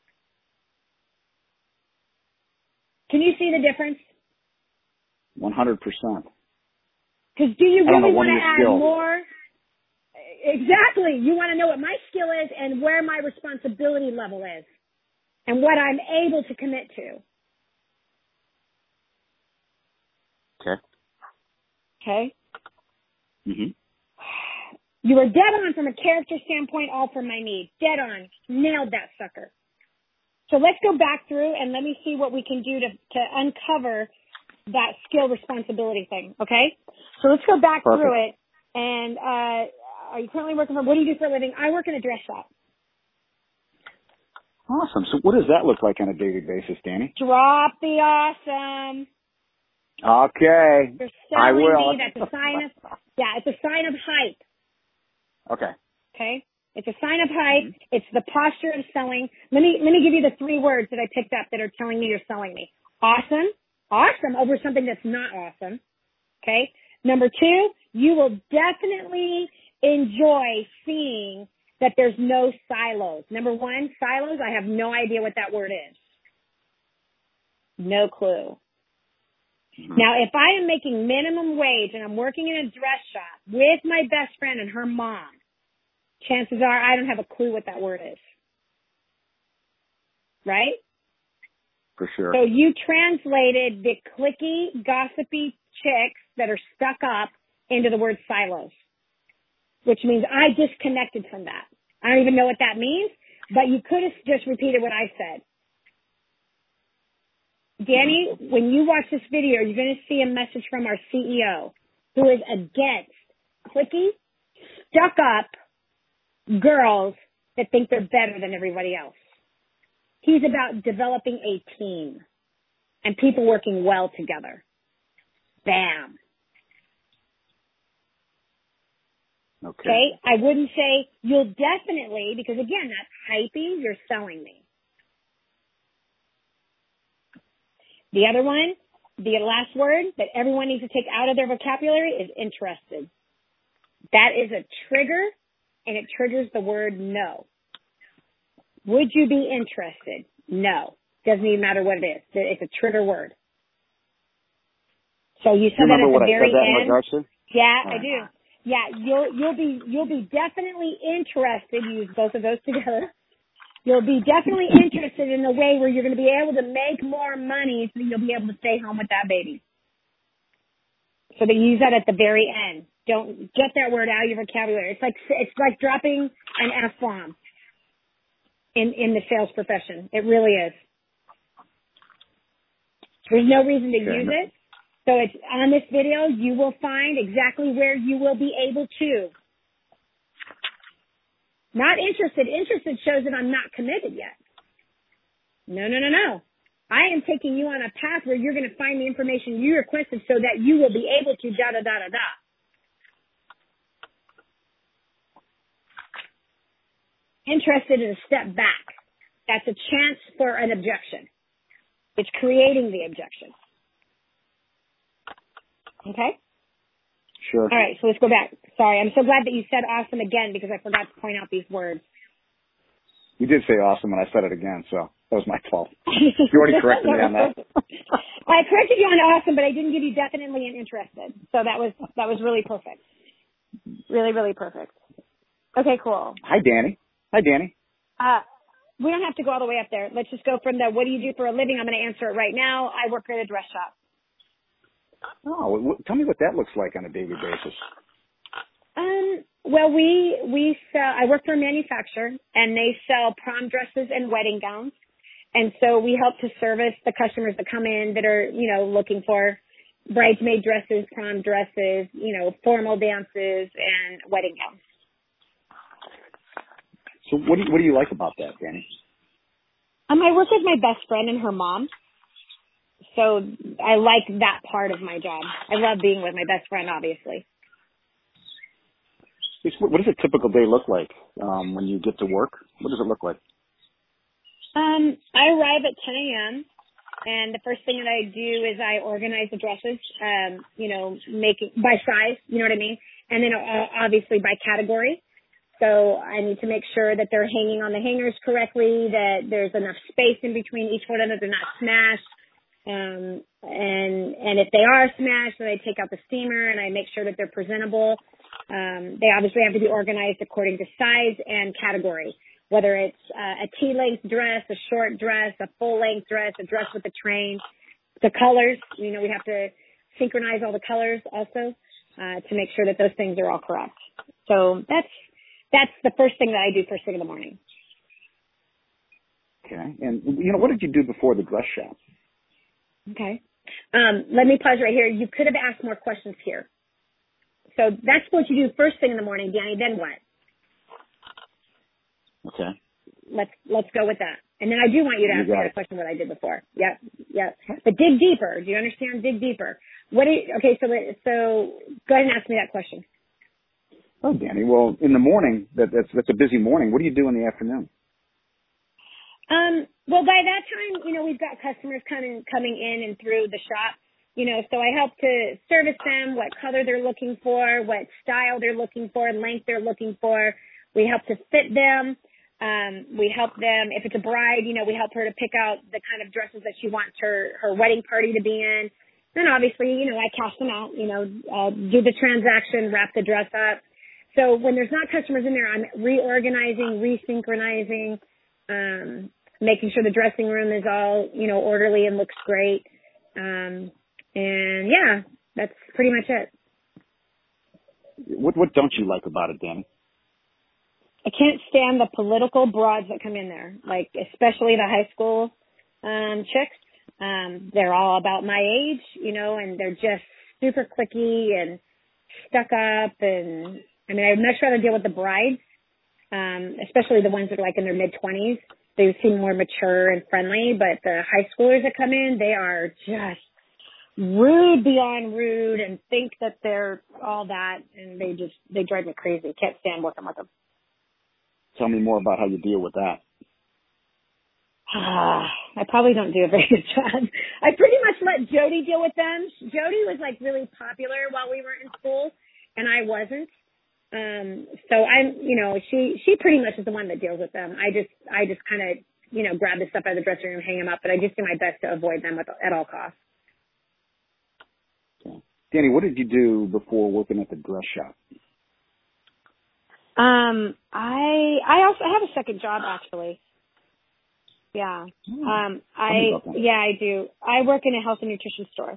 Can you see the difference? one hundred percent. Because do you really want to add skills. more? Exactly. You want to know what my skill is and where my responsibility level is and what I'm able to commit to. Okay. Okay. Mm-hmm. You were dead on from a character standpoint, all from my need. Dead on. Nailed that sucker. So let's go back through and let me see what we can do to, to uncover that skill responsibility thing, okay? So let's go back Perfect. through it. And uh, are you currently working for, what do you do for a living? I work in a dress shop. Awesome. So what does that look like on a daily basis, Danny? Drop the awesome. Okay. You're I selling will. me. That's a sign of, yeah, it's a sign of hype. Okay. Okay. It's a sign of hype. Mm-hmm. It's the posture of selling. Let me, let me give you the three words that I picked up that are telling me you're selling me. Awesome. Awesome over something that's not awesome. Okay. Number two, you will definitely enjoy seeing that there's no silos. Number one, silos, I have no idea what that word is. No clue. Mm-hmm. Now, if I am making minimum wage and I'm working in a dress shop with my best friend and her mom, chances are I don't have a clue what that word is. right? For sure. So you translated the clicky, gossipy chicks that are stuck up into the word silos, which means I disconnected from that. I don't even know what that means, but you could have just repeated what I said. Danny, when you watch this video, you're going to see a message from our C E O who is against clicky, stuck up girls that think they're better than everybody else. He's about developing a team and people working well together. Bam. Okay. Okay? I wouldn't say you'll definitely, because again, that's hyping, you're selling me. The other one, the last word that everyone needs to take out of their vocabulary is interested. That is a trigger, and it triggers the word no. Would you be interested? No. Doesn't even matter what it is. It's a trigger word. So you said that at the very end. Yeah, I do. Yeah, you'll you'll be you'll be definitely interested. Use both of those together. You'll be definitely interested in a way where you're going to be able to make more money, so you'll be able to stay home with that baby. So they use that at the very end. Don't get that word out of your vocabulary. It's like it's like dropping an F bomb in in the sales profession. It really is. There's no reason to use it. So it's on this video. You will find exactly where you will be able to. Not interested. Interested shows that I'm not committed yet. No, no, no, no. I am taking you on a path where you're going to find the information you requested so that you will be able to da da da da da. Interested is a step back. That's a chance for an objection. It's creating the objection. Okay? Sure. All right, so let's go back. Sorry, I'm so glad that you said awesome again because I forgot to point out these words. You did say awesome, and I said it again, so that was my fault. You already corrected me on that. I corrected you on awesome, but I didn't give you definitely and interested. So that was that was really perfect. Really, really perfect. Okay, cool. Hi, Danny. Hi, Danny. Uh, we don't have to go all the way up there. Let's just go from the what do you do for a living? I'm going to answer it right now. I work at a dress shop. Oh, tell me what that looks like on a daily basis. Um, well, we, we sell, I work for a manufacturer and they sell prom dresses and wedding gowns. And so we help to service the customers that come in that are, you know, looking for bridesmaid dresses, prom dresses, you know, formal dances and wedding gowns. So what do you, what do you like about that, Danny? Um, I work with my best friend and her mom. So I like that part of my job. I love being with my best friend, obviously. What does a typical day look like um, when you get to work? What does it look like? Um, I arrive at ten a.m. and the first thing that I do is I organize the dresses, um, you know, make it by size, you know what I mean? And then uh, obviously by category. So I need to make sure that they're hanging on the hangers correctly, that there's enough space in between each one of them, they're not smashed. Um, and, and if they are smashed, then I take out the steamer and I make sure that they're presentable. Um, they obviously have to be organized according to size and category, whether it's uh, a T-length dress, a short dress, a full-length dress, a dress with a train. The colors, you know, we have to synchronize all the colors also uh, to make sure that those things are all correct. So that's that's the first thing that I do first thing in the morning. Okay. And, you know, what did you do before the dress shop? Okay. Um, let me pause right here. You could have asked more questions here. So that's what you do first thing in the morning, Danny. Then what? Okay. Let's let's go with that. And then I do want you to You ask me that question what I did before. Yep, yep. But dig deeper. Do you understand? Dig deeper. What? Do you, okay. So so go ahead and ask me that question. Oh, Danny. Well, in the morning, that, that's that's a busy morning. What do you do in the afternoon? Um, well, by that time, you know, we've got customers coming, coming in and through the shop, you know, so I help to service them, what color they're looking for, what style they're looking for, length they're looking for. We help to fit them. Um, we help them, if it's a bride, you know, we help her to pick out the kind of dresses that she wants her, her wedding party to be in. Then obviously, you know, I cash them out, you know, uh, do the transaction, wrap the dress up. So when there's not customers in there, I'm reorganizing, resynchronizing, um, making sure the dressing room is all, you know, orderly and looks great. Um, and yeah, that's pretty much it. What what don't you like about it, Danny? I can't stand the political broads that come in there, like especially the high school um, chicks. Um, they're all about my age, you know, and they're just super cliquey and stuck up. And I mean, I'd much rather deal with the brides, um, especially the ones that are like in their mid twenties. They seem more mature and friendly, but the high schoolers that come in, they are just rude beyond rude and think that they're all that, and they just, they drive me crazy. Can't stand working with them. Tell me more about how you deal with that. Ah, I probably don't do a very good job. I pretty much let Jody deal with them. Jody was like really popular while we were in school, and I wasn't. Um, so I'm, you know, she, she pretty much is the one that deals with them. I just, I just kind of, you know, grab the stuff out of the dressing room, hang them up, but I just do my best to avoid them at, at all costs. Okay. Danny, what did you do before working at the dress shop? Um, I, I also I have a second job actually. Yeah. Hmm. Um, I, yeah, I do. I work in a health and nutrition store.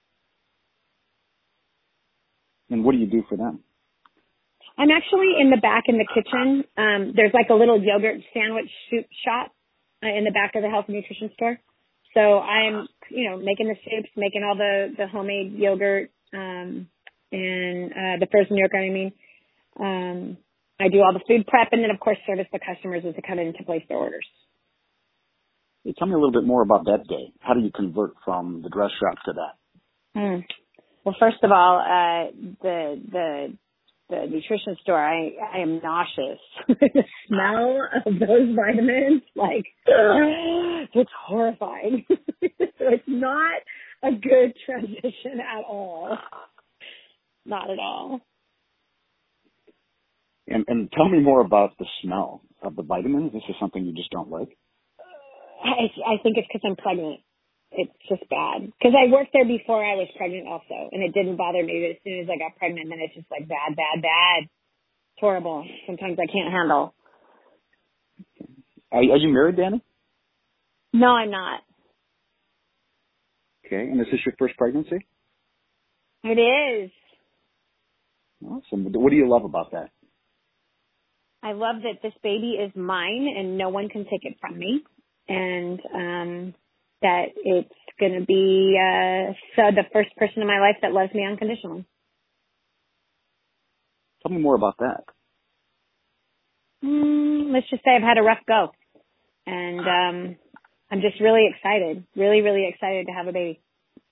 And what do you do for them? I'm actually in the back in the kitchen. Um, there's like a little yogurt sandwich soup shop uh, in the back of the health and nutrition store. So I'm, you know, making the soups, making all the, the homemade yogurt, um, and, uh, the frozen yogurt, I mean. Um, I do all the food prep and then of course service the customers as they come in to place their orders. Hey, tell me a little bit more about that day. How do you convert from the dress shop to that? Mm. Well, first of all, uh, the, the, the nutrition store, I, I am nauseous. The smell of those vitamins, like, it's horrifying. So it's not a good transition at all. Not at all. And, and tell me more about the smell of the vitamins. This is something you just don't like? I, I think it's because I'm pregnant. It's just bad. Because I worked there before I was pregnant also, and it didn't bother me. But as soon as I got pregnant, then it's just like bad, bad, bad. It's horrible. Sometimes I can't handle. Are, are you married, Danny? No, I'm not. Okay. And is this your first pregnancy? It is. Awesome. What do you love about that? I love that this baby is mine and no one can take it from me. And um, that it's going to be uh, so the first person in my life that loves me unconditionally. Tell me more about that. Mm, let's just say I've had a rough go. And um, I'm just really excited, really, really excited to have a baby.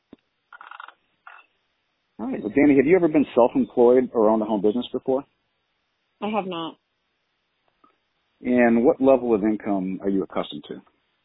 All right. Well, Danny, have you ever been self-employed or owned a home business before? I have not. And what level of income are you accustomed to?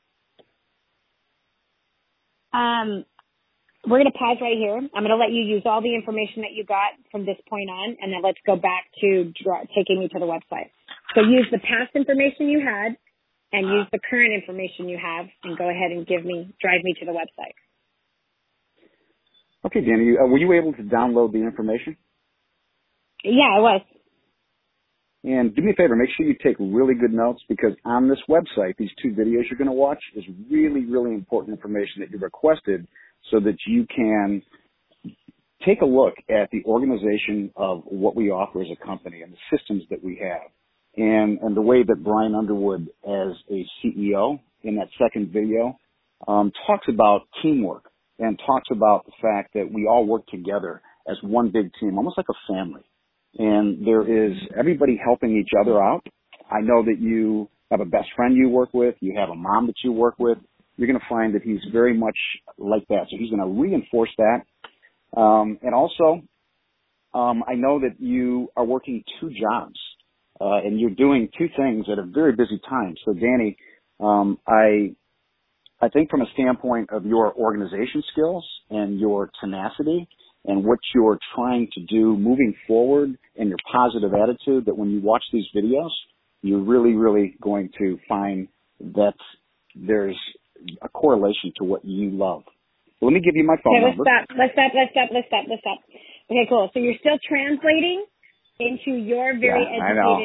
Um, we're going to pause right here. I'm going to let you use all the information that you got from this point on, and then let's go back to dra- taking me to the website. So use the past information you had and use the current information you have and go ahead and give me, drive me to the website. Okay, Danny, uh, were you able to download the information? Yeah, I was. And do me a favor, make sure you take really good notes because on this website, these two videos you're going to watch is really, really important information that you requested so that you can take a look at the organization of what we offer as a company and the systems that we have. And, and the way that Brian Underwood, as a C E O in that second video, um, talks about teamwork and talks about the fact that we all work together as one big team, almost like a family. And there is everybody helping each other out. I know that you have a best friend you work with. You have a mom that you work with. You're going to find that he's very much like that. So he's going to reinforce that. Um, and also, um, I know that you are working two jobs, uh, and you're doing two things at a very busy time. So, Danny, um, I I think from a standpoint of your organization skills and your tenacity and what you're trying to do moving forward and your positive attitude, that when you watch these videos, you're really, really going to find that there's a correlation to what you love. So let me give you my phone okay, let's number. Stop. Let's stop. Let's stop. Let's stop. Let's stop. Okay, cool. So you're still translating into your very yeah, educated.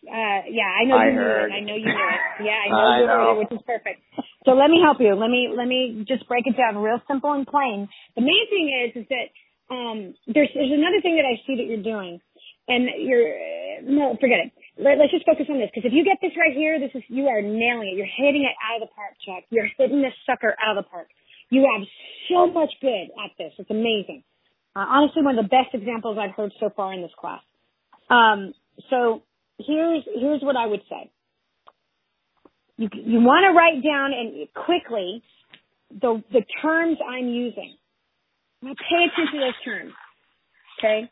Uh, yeah, I know I you knew heard. it. I know you knew it. Yeah, I know I you know. heard it, which is perfect. So let me help you. Let me let me just break it down real simple and plain. The main thing is is that um, there's there's another thing that I see that you're doing, and you're no forget it. Let, let's just focus on this, because if you get this right here, this is you are nailing it. You're hitting it out of the park, Chuck. You're hitting this sucker out of the park. You have so much good at this. It's amazing. Uh, honestly, one of the best examples I've heard so far in this class. Um, so here's here's what I would say. You you want to write down and quickly the the terms I'm using. Now pay attention to those terms, okay?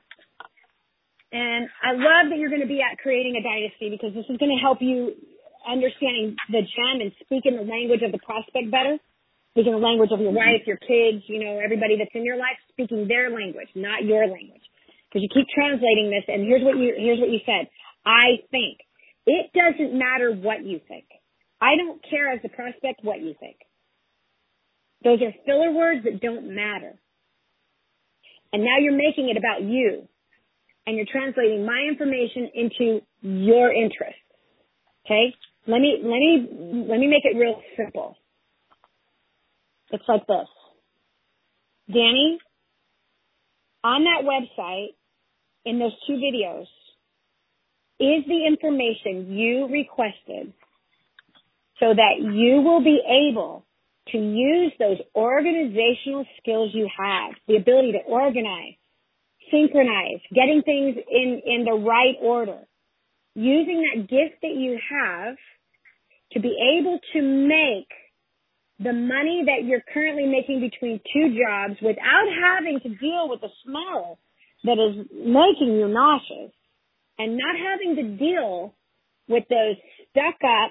And I love that you're going to be at Creating a Dynasty, because this is going to help you understanding the gem and speaking the language of the prospect better, speaking the language of your wife, your kids, you know, everybody that's in your life, speaking their language, not your language. Because you keep translating this, and here's what you here's what you said. I think. It doesn't matter what you think. I don't care as a prospect what you think. Those are filler words that don't matter. And now you're making it about you. And you're translating my information into your interest. Okay? Let me, let me, let me make it real simple. It's like this. Danny, on that website, in those two videos, is the information you requested so that you will be able to use those organizational skills you have, the ability to organize, synchronize, getting things in, in the right order, using that gift that you have to be able to make the money that you're currently making between two jobs without having to deal with the smell that is making you nauseous, and not having to deal with those stuck up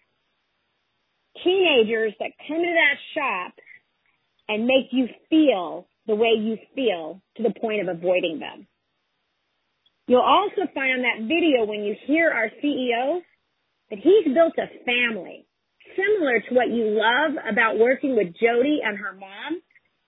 teenagers that come into that shop and make you feel the way you feel to the point of avoiding them. You'll also find on that video when you hear our C E O that he's built a family similar to what you love about working with Jody and her mom.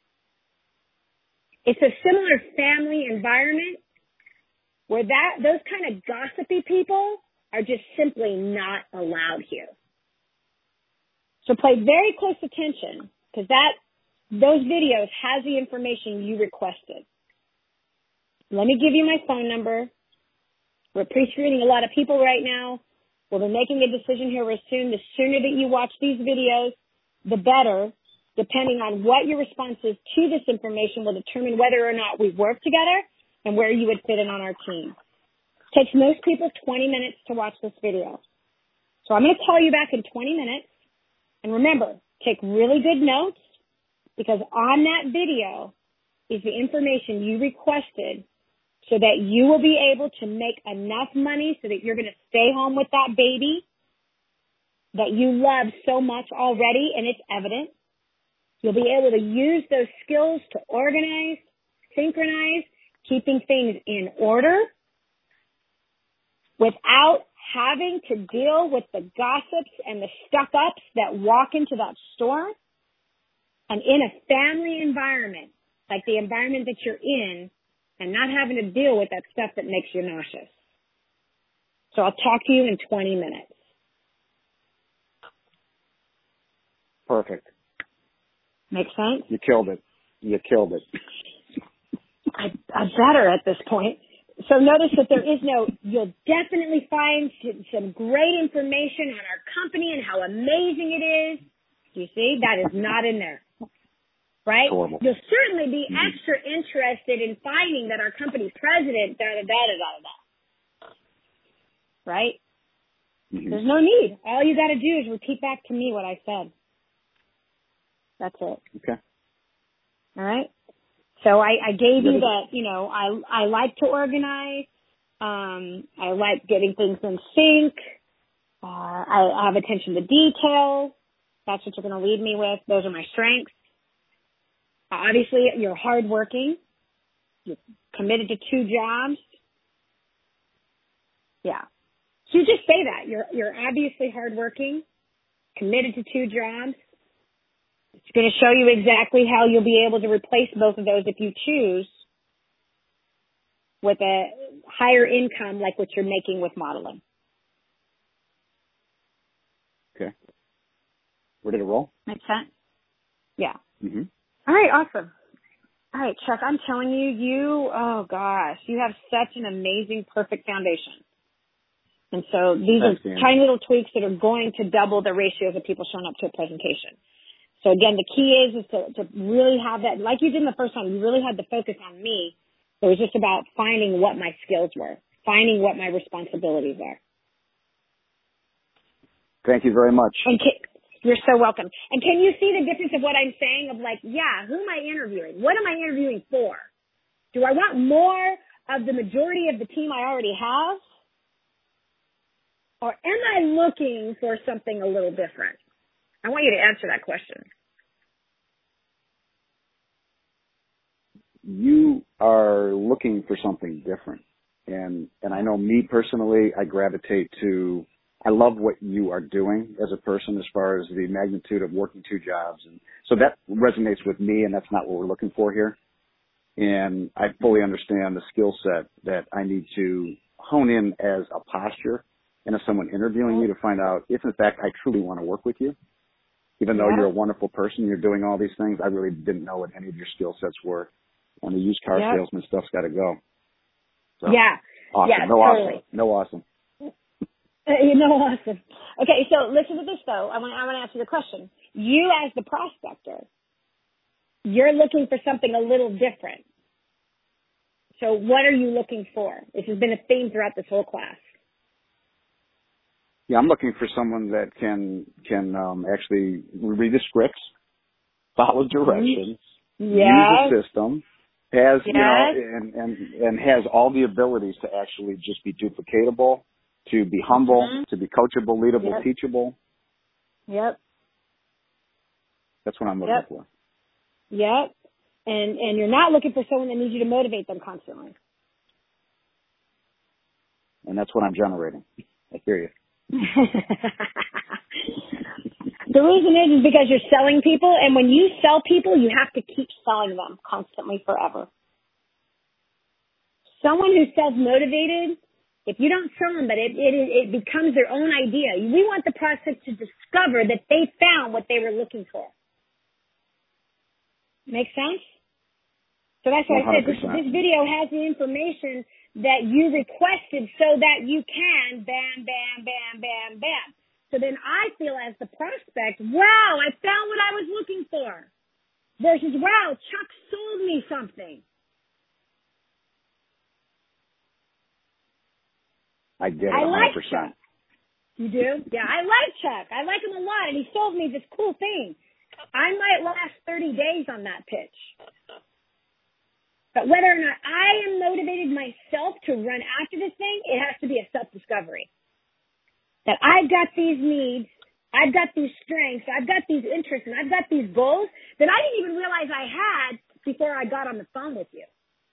It's a similar family environment where that those kind of gossipy people are just simply not allowed here. So pay very close attention, because that those videos has the information you requested. Let me give you my phone number. We're pre-screening a lot of people right now. We'll be making a decision here real soon. The sooner that you watch these videos, the better. Depending on what your response is to this information will determine whether or not we work together and where you would fit in on our team. It takes most people twenty minutes to watch this video. So I'm going to call you back in twenty minutes. And remember, take really good notes, because on that video is the information you requested so that you will be able to make enough money so that you're going to stay home with that baby that you love so much already, and it's evident. You'll be able to use those skills to organize, synchronize, keeping things in order without having to deal with the gossips and the stuck-ups that walk into that store, and in a family environment, like the environment that you're in, and not having to deal with that stuff that makes you nauseous. So I'll talk to you in twenty minutes. Perfect. Make sense? You killed it. You killed it. I, I'm better at this point. So notice that there is no, you'll definitely find some great information on our company and how amazing it is. You see, that is not in there. Right? Horrible. You'll certainly be extra interested in finding that our company president, da da da da da da. Right? Mm-hmm. There's no need. All you got to do is repeat back to me what I said. That's it. Okay. All right? So I, I gave you that, you know, I I like to organize. Um, I like getting things in sync. Uh, I, I have attention to detail. That's what you're going to lead me with. Those are my strengths. Uh, obviously, you're hardworking. You're committed to two jobs. Yeah. So you just say that. You're you're obviously hardworking, committed to two jobs. It's going to show you exactly how you'll be able to replace both of those if you choose with a higher income like what you're making with modeling. Okay. Where did it roll? Makes sense? Yeah. Mm-hmm. All right, awesome. All right, Chuck, I'm telling you, you, oh gosh, you have such an amazing, perfect foundation. And so these Thanks, are Dan. tiny little tweaks that are going to double the ratios of people showing up to a presentation. So again, the key is, is to, to really have that, like you did in the first time, you really had the focus on me. It was just about finding what my skills were, finding what my responsibilities are. Thank you very much. And can, you're so welcome. And can you see the difference of what I'm saying of like, yeah, who am I interviewing? What am I interviewing for? Do I want more of the majority of the team I already have? Or am I looking for something a little different? I want you to answer that question. You are looking for something different. And, and I know me personally, I gravitate to, I love what you are doing as a person as far as the magnitude of working two jobs. And so that resonates with me, and that's not what we're looking for here. And I fully understand the skill set that I need to hone in as a posture and as someone interviewing you to find out if, in fact, I truly want to work with you. Even though Yeah. you're a wonderful person, you're doing all these things, I really didn't know what any of your skill sets were. And the used car Yep. salesman stuff's got to go. So, Yeah. awesome. Yeah, no totally. awesome. No awesome. Uh, you know, awesome. Okay, so listen to this though. I want, I want to answer the question. You as the prospector, you're looking for something a little different. So what are you looking for? This has been a theme throughout this whole class. Yeah, I'm looking for someone that can can um, actually read the scripts, follow directions, Yes. use the system, has Yes. you know, and, and and has all the abilities to actually just be duplicatable, to be humble, Mm-hmm. to be coachable, leadable, Yep. teachable. Yep. That's what I'm looking Yep. for. Yep. And and you're not looking for someone that needs you to motivate them constantly. And that's what I'm generating. I hear you. The reason is, is because you're selling people, and when you sell people, you have to keep selling them constantly forever. Someone who's self-motivated, if you don't sell them, but it, it, it becomes their own idea. We want the prospect to discover that they found what they were looking for. Make sense? So that's why I said this, this video has the information that you requested so that you can bam, bam, bam, bam, bam. So then I feel as the prospect, wow, I found what I was looking for. Versus, wow, Chuck sold me something. I get it I one like hundred percent. Chuck. You do? Yeah, I like Chuck. I like him a lot, and he sold me this cool thing. I might last thirty days on that pitch. But whether or not I am motivated myself to run after this thing, it has to be a self-discovery. That I've got these needs, I've got these strengths, I've got these interests, and I've got these goals that I didn't even realize I had before I got on the phone with you.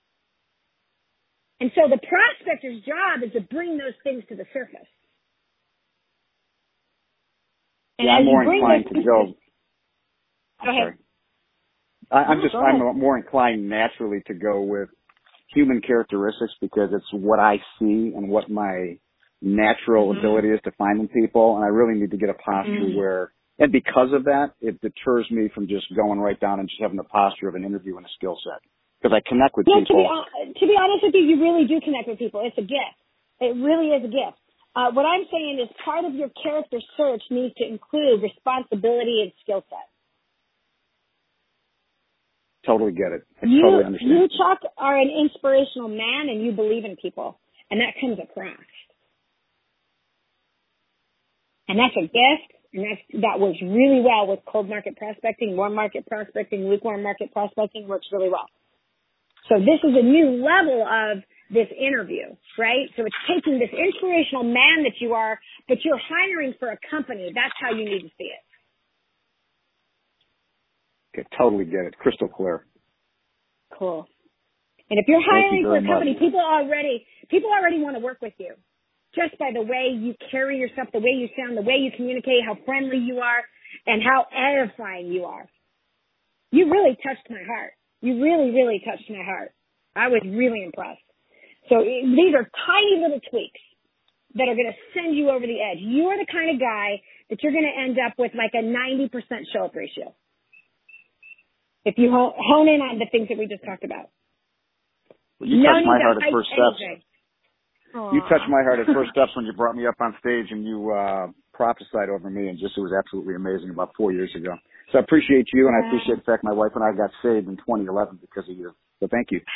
And so the prospector's job is to bring those things to the surface. And Yeah, I'm as more you bring inclined those to go. Go ahead. Sorry. I, I'm No, just, go ahead. I'm more inclined naturally to go with human characteristics because it's what I see and what my natural Mm-hmm. ability is to find in people. And I really need to get a posture Mm-hmm. where, and because of that, it deters me from just going right down and just having the posture of an interview and a skill set. Because I connect with Yeah, people. to be, hon- to be honest with you, you really do connect with people. It's a gift. It really is a gift. Uh, what I'm saying is part of your character search needs to include responsibility and skill set. Totally get it. I You, totally understand. you, Chuck, are an inspirational man, and you believe in people, and that comes across. And that's a gift, and that's, that works really well with cold market prospecting, warm market prospecting, lukewarm market prospecting works really well. So this is a new level of this interview, right? So it's taking this inspirational man that you are, but you're hiring for a company. That's how you need to see it. Okay, totally get it. Crystal clear. Cool. And if you're Thank hiring you for a very company, much. people already people already want to work with you, just by the way you carry yourself, the way you sound, the way you communicate, how friendly you are, and how edifying you are. You really touched my heart. You really, really touched my heart. I was really impressed. So these are tiny little tweaks that are going to send you over the edge. You are the kind of guy that you're going to end up with like a ninety percent show up ratio. If you hone in on the things that we just talked about. Well, you no touched my heart at first steps. Aww. You touched my heart at first steps when you brought me up on stage and you uh, prophesied over me, and just it was absolutely amazing about four years ago. So I appreciate you, and I appreciate the fact my wife and I got saved in twenty eleven because of you. So thank you.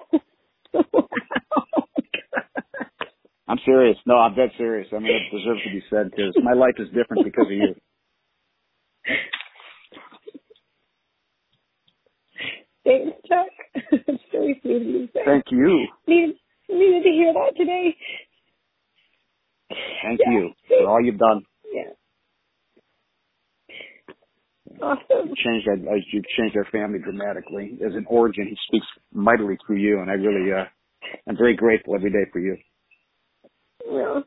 I'm serious. No, I'm dead serious. I mean, it deserves to be said because my life is different because of you. Thanks, Chuck. It's really sweet of you. Thank you. Needed, needed to hear that today. Thank yeah. you for all you've done. Yeah. Awesome. You changed our, uh, you've changed our family dramatically. As an origin, he speaks mightily through you, and I really, uh, I'm very grateful every day for you. Well,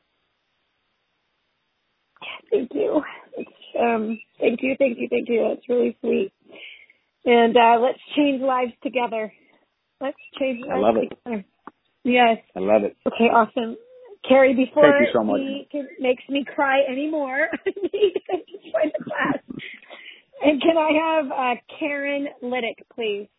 thank you. It's, um, thank you, thank you, thank you. That's really sweet. And uh, let's change lives together. Let's change lives I love it. together. Yes. I love it. Okay, awesome. Carrie, before Thank you so much. he can, makes me cry anymore, I need to join the class. And can I have uh, Karen Liddick, please?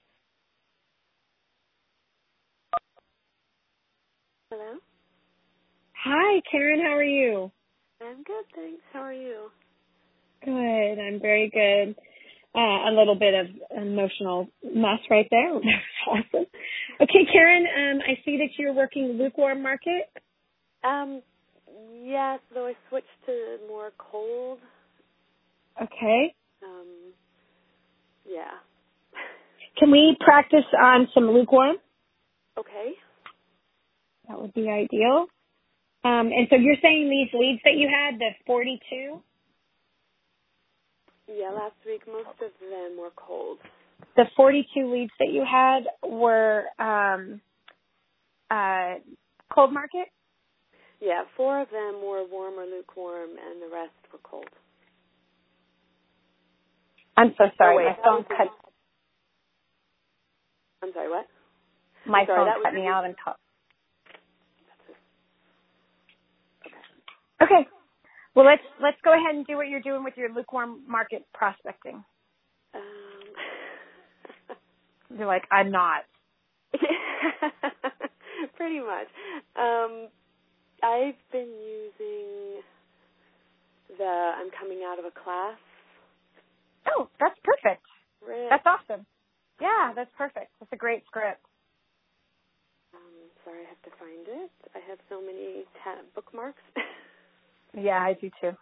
Hello? Hi, Karen. How are you? I'm good, thanks. How are you? Good. I'm very good. Uh, a little bit of emotional mess right there. Awesome. Okay, Karen, um, I see that you're working lukewarm market. Um, yes, though I switched to more cold. Okay. Um, yeah. Can we practice on some lukewarm? Okay. That would be ideal. Um, and so you're saying these leads that you had, the forty-two? Yeah, last week most of them were cold. The forty-two leads that you had were um, uh, cold market? Yeah, four of them were warm or lukewarm, and the rest were cold. I'm so sorry. Oh, wait, my phone was, cut. I'm sorry, what? My sorry, phone cut was, me out and talk. Okay. Okay. Well, let's let's go ahead and do what you're doing with your lukewarm market prospecting. Um. You're like, I'm not. Pretty much. Um, I've been using the I'm coming out of a class. Oh, that's perfect. Really? That's awesome. Yeah, that's perfect. That's a great script. Um, sorry, I have to find it. I have so many ta- bookmarks. Yeah, I do too.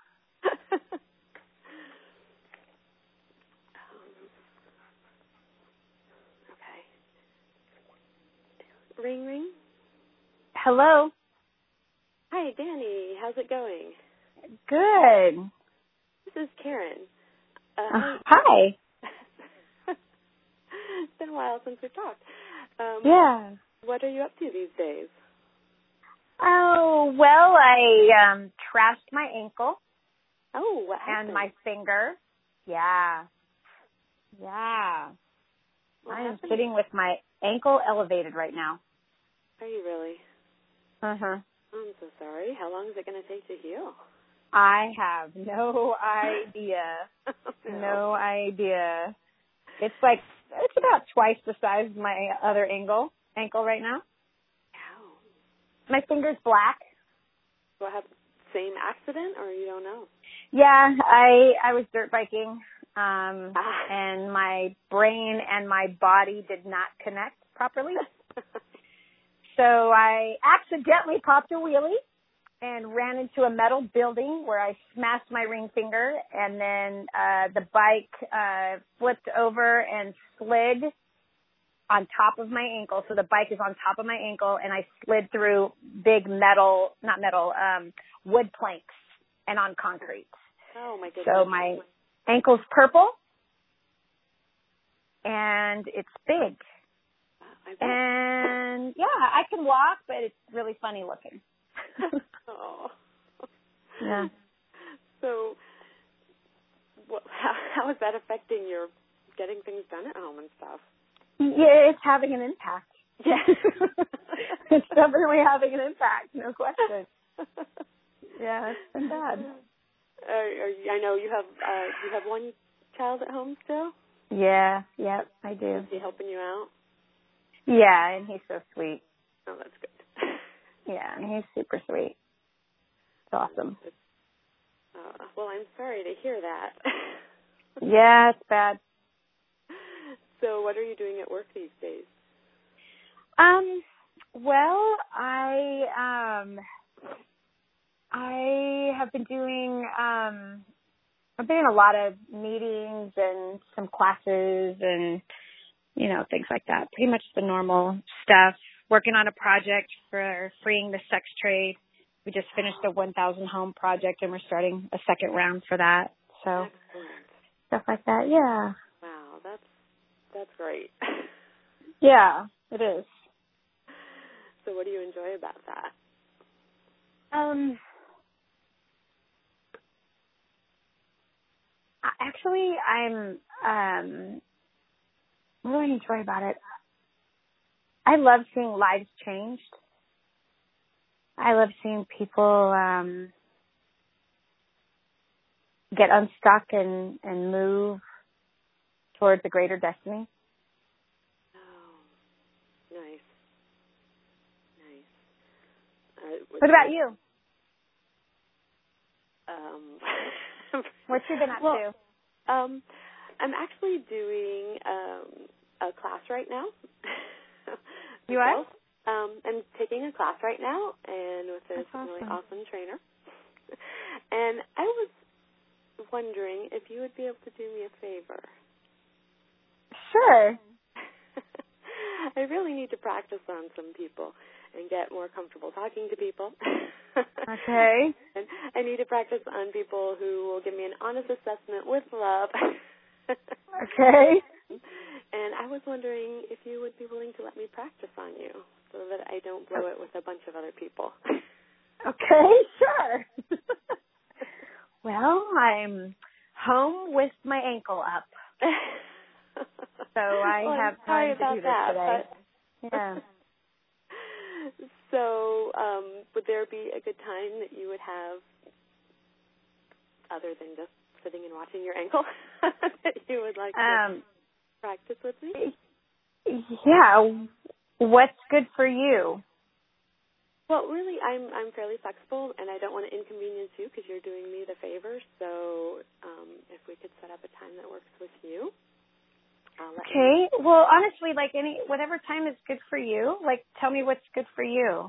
um, okay. Ring, ring. Hello. Hi, Danny. How's it going? Good. This is Karen. Uh, uh, hi. It's been a while since we talked. Um, yeah. What are you up to these days? Oh, well, I um trashed my ankle. Oh, what happened? And my finger. Yeah. Yeah. What I am happened? sitting with my ankle elevated right now. Are you really? Uh-huh. I'm so sorry. How long is it going to take to heal? I have no idea. no. no idea. It's like, it's about twice the size of my other ankle, ankle right now. Ow. My finger's black. Do I have same accident, or you don't know? Yeah, I I was dirt biking, um, ah. and my brain and my body did not connect properly. So I accidentally popped a wheelie and ran into a metal building where I smashed my ring finger, and then uh, the bike uh, flipped over and slid on top of my ankle. So the bike is on top of my ankle, and I slid through big metal, not metal, um, wood planks and on concrete. Oh, my goodness. So my ankle's purple, and it's big. And, yeah, I can walk, but it's really funny looking. Oh. Yeah. So what, how, how is that affecting your getting things done at home and stuff? Yeah, it's having an impact. Yeah. It's definitely having an impact, no question. Yeah, it's been bad. uh, I know you have uh, you have one child at home still? Yeah, yep, I do. Is he helping you out? Yeah, and he's so sweet. Oh, that's good. Yeah, and he's super sweet. It's awesome. Uh, well, I'm sorry to hear that. Yeah, it's bad. So what are you doing at work these days? Um, well, I, um, I have been doing, um, I've been in a lot of meetings and some classes and, you know, things like that. Pretty much the normal stuff. Working on a project for freeing the sex trade. We just finished a one thousand home project and we're starting a second round for that. So excellent. Stuff like that. Yeah. Wow, that's that's great. Yeah, it is. So what do you enjoy about that? Um, actually, I'm, um, what do I enjoy about it? I love seeing lives changed. I love seeing people, um, get unstuck and, and move towards a greater destiny. Oh, nice. Nice. Uh, what about you? Um, What you been up well, to? Um, I'm actually doing um, a class right now. You are? Um, I'm taking a class right now, and with this That's really awesome. awesome trainer. And I was wondering if you would be able to do me a favor. Sure. I really need to practice on some people and get more comfortable talking to people. Okay. And I need to practice on people who will give me an honest assessment with love. Okay. And I was wondering if you would be willing to let me practice on you so that I don't blow it with a bunch of other people. Okay, sure. Well, I'm home with my ankle up. So I well, have I'm sorry time to about do this that, today. But Yeah. So um, would there be a good time that you would have, other than just sitting and watching your ankle, that you would like to Um, practice with me? yeah. What's good for you? Well, really, I'm I'm fairly flexible, and I don't want to inconvenience you because you're doing me the favor. So um, if we could set up a time that works with you. I'll let Okay. You know. Well, honestly, like any whatever time is good for you. Like, tell me what's good for you.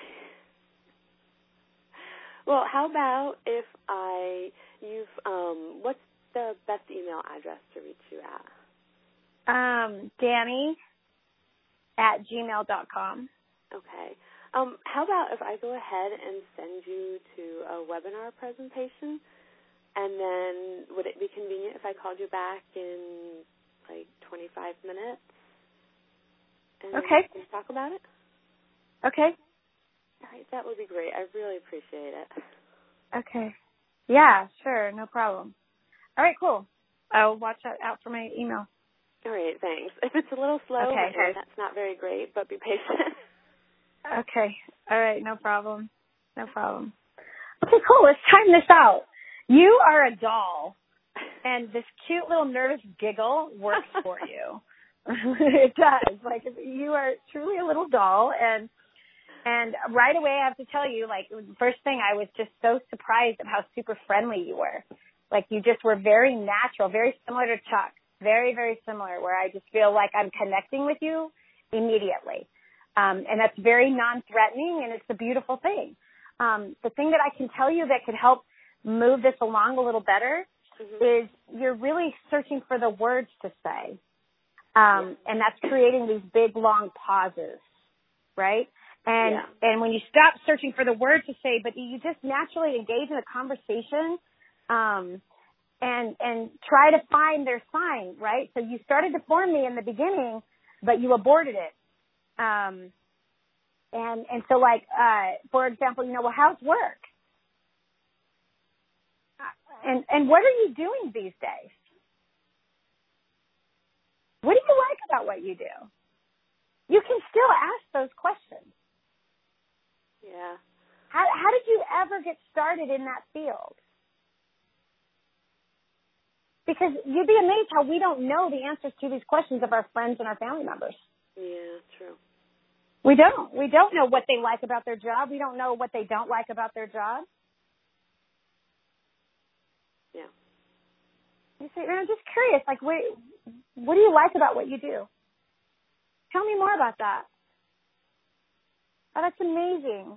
Well, how about if I you've um, what's the best email address to reach you at? Um, Danny at gmail dot com. Okay. Um, how about if I go ahead and send you to a webinar presentation, and then would it be convenient if I called you back in like twenty-five minutes? And Okay. we can talk about it? Okay. All right, that would be great. I really appreciate it. Okay. Yeah, sure, no problem. All right, cool. I'll watch out for my email. All right, thanks. If it's a little slow, okay. my internet's not very great, but be patient. Okay. All right, no problem. No problem. Okay, cool. Let's time this out. You are a doll, and this cute little nervous giggle works for you. It does. Like, you are truly a little doll, and and right away I have to tell you, like, first thing, I was just so surprised at how super friendly you were. Like, you just were very natural, very similar to Chuck. Very, very similar, where I just feel like I'm connecting with you immediately. Um, and that's very non-threatening, and it's a beautiful thing. Um, the thing that I can tell you that could help move this along a little better mm-hmm. is you're really searching for the words to say. Um, and that's creating these big, long pauses, right? And yeah. and when you stop searching for the words to say, but you just naturally engage in a conversation, um, and and try to find their sign, right? So you started to form me in the beginning, but you aborted it. Um, and and so, like, uh, for example, you know, well, how's work? And and what are you doing these days? What do you like about what you do? You can still ask those questions. Yeah. How how did you ever get started in that field? Because you'd be amazed how we don't know the answers to these questions of our friends and our family members. Yeah, true. We don't. We don't know what they like about their job. We don't know what they don't like about their job. Yeah. You say, I'm just curious, like, what, what do you like about what you do? Tell me more about that. Oh, that's amazing.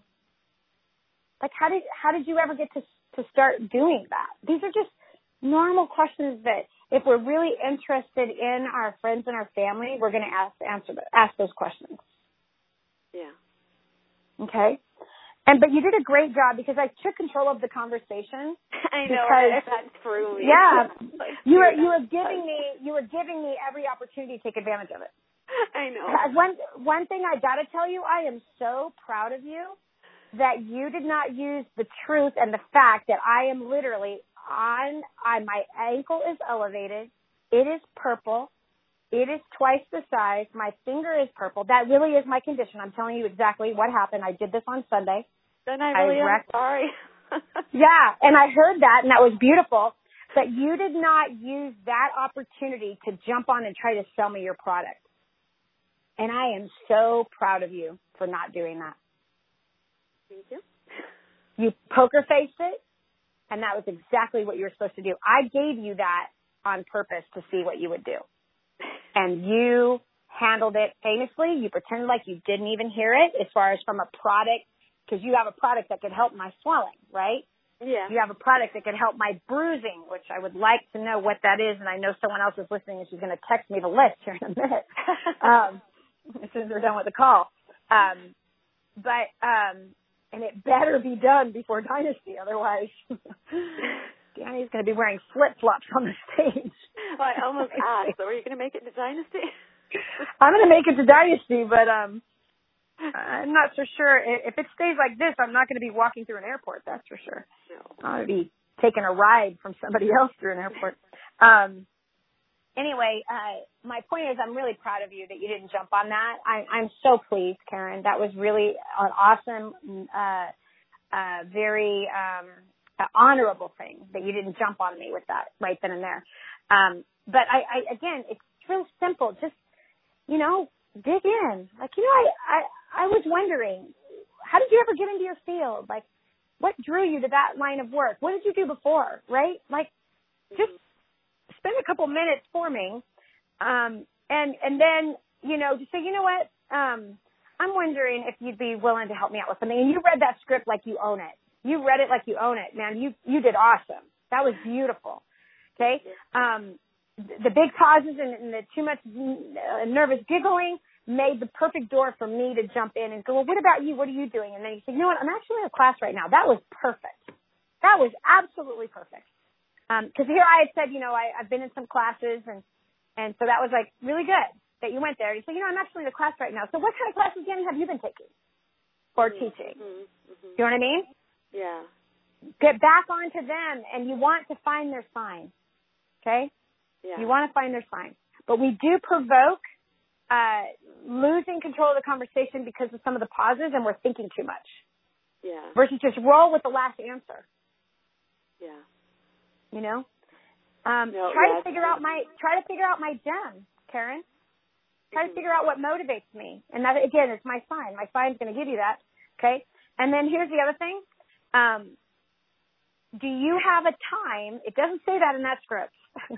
Like, how did how did you ever get to to start doing that? These are just normal questions that, if we're really interested in our friends and our family, we're going to ask answer ask those questions. Yeah. Okay. And but you did a great job because I took control of the conversation. I know because, that threw me. Yeah. you were you were giving me you were giving me every opportunity to take advantage of it. I know. One one thing I got to tell you, I am so proud of you that you did not use the truth and the fact that I am literally on, on my ankle is elevated. It is purple. It is twice the size. My finger is purple. That really is my condition. I'm telling you exactly what happened. I did this on Sunday. Then I really I am sorry. Yeah, and I heard that, and that was beautiful. But you did not use that opportunity to jump on and try to sell me your product. And I am so proud of you for not doing that. Thank you. You poker faced it, and that was exactly what you were supposed to do. I gave you that on purpose to see what you would do. And you handled it famously. You pretended like you didn't even hear it as far as from a product, because you have a product that could help my swelling, right? Yeah. You have a product that could help my bruising, which I would like to know what that is, and I know someone else is listening and she's going to text me the list here in a minute um, as soon as we're done with the call. Um, but, um, and it better be done before Dynasty, otherwise Danny's going to be wearing flip-flops on the stage. Well, I almost asked, so are you going to make it to Dynasty? I'm going to make it to Dynasty, but um, I'm not so sure. If it stays like this, I'm not going to be walking through an airport, that's for sure. No. I'm going to be taking a ride from somebody else through an airport. Um, anyway, uh, my point is I'm really proud of you that you didn't jump on that. I, I'm so pleased, Karen. That was really an awesome, uh, uh, very um, uh, honorable thing that you didn't jump on me with that right then and there. Um, but I, I, again, it's real simple. Just, you know, dig in. Like, you know, I, I, I was wondering, how did you ever get into your field? Like, what drew you to that line of work? What did you do before, right? Like, just spend a couple minutes forming, um, and, and then, you know, just say, you know what, um, I'm wondering if you'd be willing to help me out with something. And you read that script like you own it. You read it like you own it, man. You, you did awesome. That was beautiful. Okay. Um, the big pauses and, and the too much nervous giggling made the perfect door for me to jump in and go, well, what about you? What are you doing? And then you say, you know what? I'm actually in a class right now. That was perfect. That was absolutely perfect. Um, cause here I had said, you know, I, I've been in some classes and, and so that was like really good that you went there. You said, you know, I'm actually in a class right now. So what kind of classes, Jenny, have you been taking or mm-hmm. teaching? Mm-hmm. You know what I mean? Yeah. Get back onto them and you want to find their sign. Okay. Yeah. You want to find their sign, but we do provoke, uh, losing control of the conversation because of some of the pauses and we're thinking too much. Yeah. Versus just roll with the last answer. Yeah. You know, um, no, try yeah, to figure out my, try to figure out my gem, Karen. Try mm-hmm. to figure out what motivates me. And that, again, is my sign. My sign's going to give you that. Okay. And then here's the other thing. Um, do you have a time? It doesn't say that in that script.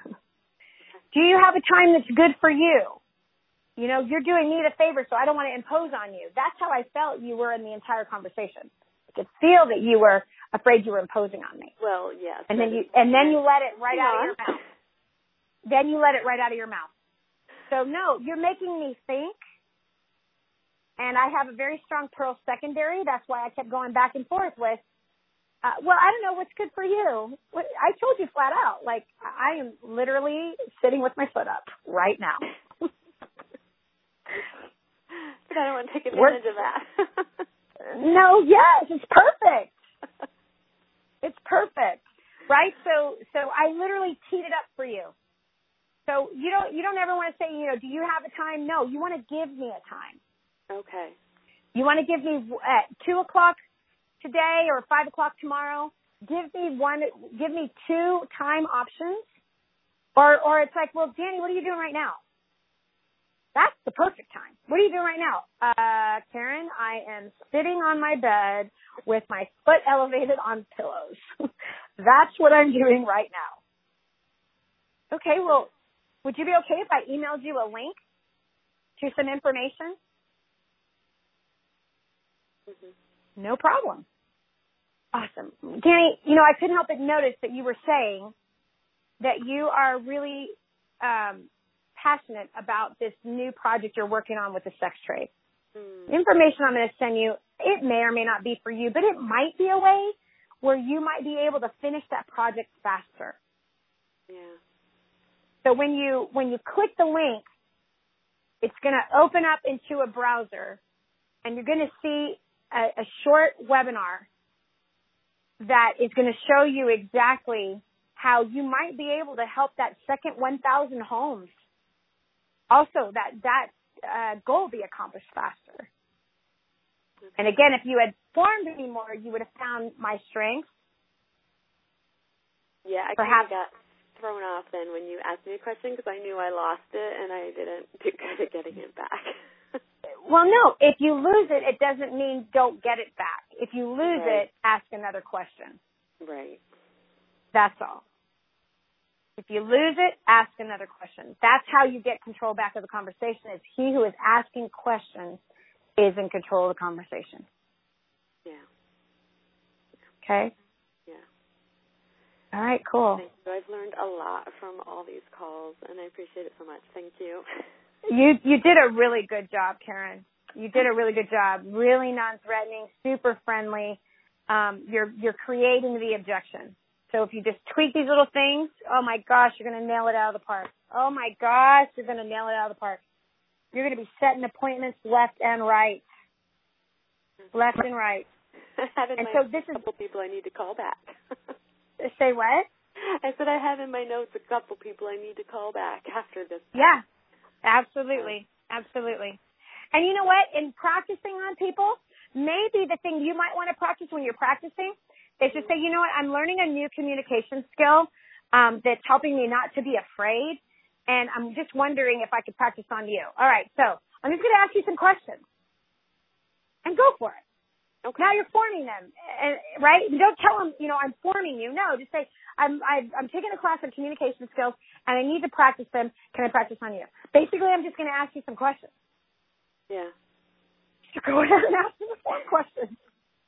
Do you have a time that's good for you? You know, you're doing me the favor, so I don't want to impose on you. That's how I felt you were in the entire conversation. I could feel that you were afraid you were imposing on me. Well, yes. And then you, and then you let it right out of your mouth. Then you let it right out of your mouth. So no, you're making me think. And I have a very strong pearl secondary. That's why I kept going back and forth with, uh, well, I don't know what's good for you. I told you flat out, like, I am literally sitting with my foot up right now. But I don't want to take advantage We're, of that. No, yes, it's perfect. It's perfect, right? So, so I literally teed it up for you. So you don't, you don't ever want to say, you know, do you have a time? No, you want to give me a time. Okay. You want to give me at two o'clock today or five o'clock tomorrow. Give me one. Give me two time options, Or, or it's like, well, Danny, what are you doing right now? That's the perfect time. What are you doing right now? Uh, Karen, I am sitting on my bed with my foot elevated on pillows. That's what I'm doing right now. Okay, well, would you be okay if I emailed you a link to some information? Mm-hmm. No problem. Awesome. Danny, you know, I couldn't help but notice that you were saying that you are really um, passionate about this new project you're working on with the sex trade. Mm. The information I'm going to send you, it may or may not be for you, but it might be a way where you might be able to finish that project faster. Yeah. So when you when you click the link, it's going to open up into a browser, and you're going to see a, a short webinar that is going to show you exactly how you might be able to help that second one thousand homes. Also, that that uh, goal be accomplished faster. Okay. And again, if you had formed me more, you would have found my strengths. Yeah, I kind of got thrown off then when you asked me a question because I knew I lost it and I didn't do good at getting it back. Well, no, if you lose it, it doesn't mean don't get it back. If you lose right. it, ask another question. Right. That's all. If you lose it, ask another question. That's how you get control back of the conversation. Is he who is asking questions is in control of the conversation. Yeah. Okay? Yeah. All right, cool. Thank you. I've learned a lot from all these calls, and I appreciate it so much. Thank you. You you did a really good job, Karen. You did a really good job. Really non-threatening, super friendly. Um, you're you're creating the objection. So if you just tweak these little things, oh my gosh, you're going to nail it out of the park. Oh my gosh, you're going to nail it out of the park. You're going to be setting appointments left and right. Left and right. I have in and my so this a couple is, people I need to call back. Say what? I said I have in my notes a couple people I need to call back after this. Yeah, absolutely. Absolutely. And you know what? In practicing on people, maybe the thing you might want to practice when you're practicing is to say, you know what, I'm learning a new communication skill um, that's helping me not to be afraid, and I'm just wondering if I could practice on you. All right, so I'm just going to ask you some questions, and go for it. Okay. Now you're forming them, and, right? You don't tell them, you know, I'm forming you. No, just say, I'm, I'm, I'm taking a class on communication skills, and I need to practice them. Can I practice on you? Basically, I'm just going to ask you some questions. Yeah. So go ahead and ask me the form questions.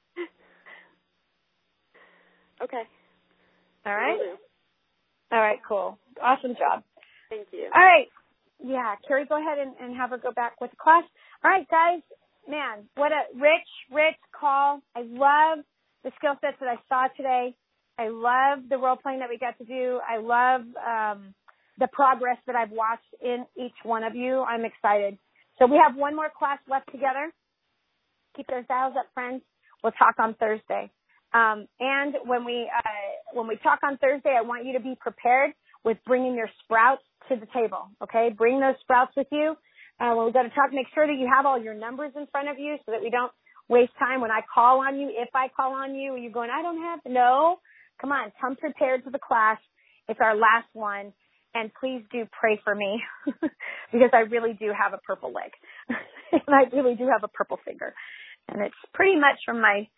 Okay. All right. All right, cool. Awesome job. Thank you. All right. Yeah, Carrie, go ahead and, and have her go back with the class. All right, guys. Man, what a rich, rich call. I love the skill sets that I saw today. I love the role playing that we got to do. I love um, the progress that I've watched in each one of you. I'm excited. So we have one more class left together. Keep those dials up, friends. We'll talk on Thursday. Um, and when we uh, when we talk on Thursday, I want you to be prepared with bringing your sprouts to the table. Okay, bring those sprouts with you. Uh, when we go to talk, make sure that you have all your numbers in front of you so that we don't waste time when I call on you. If I call on you, are you going, I don't have no? Come on, come prepared to the class. It's our last one, and please do pray for me because I really do have a purple leg, and I really do have a purple finger, and it's pretty much from my.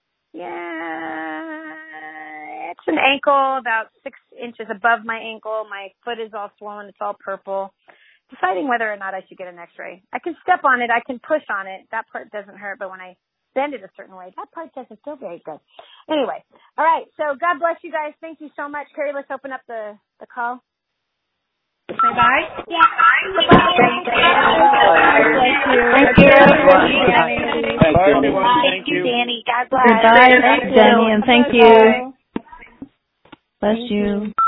Yeah, it's an ankle about six inches above my ankle. My foot is all swollen. It's all purple. Deciding whether or not I should get an x-ray. I can step on it. I can push on it. That part doesn't hurt. But when I bend it a certain way, that part doesn't feel very good. Anyway. All right. So God bless you guys. Thank you so much. Carrie, let's open up the, the call. Say bye. Yeah. Bye. Thank you. Thank you. Thank you, Danny. God bless. Goodbye, Danny, and thank you. Bless you.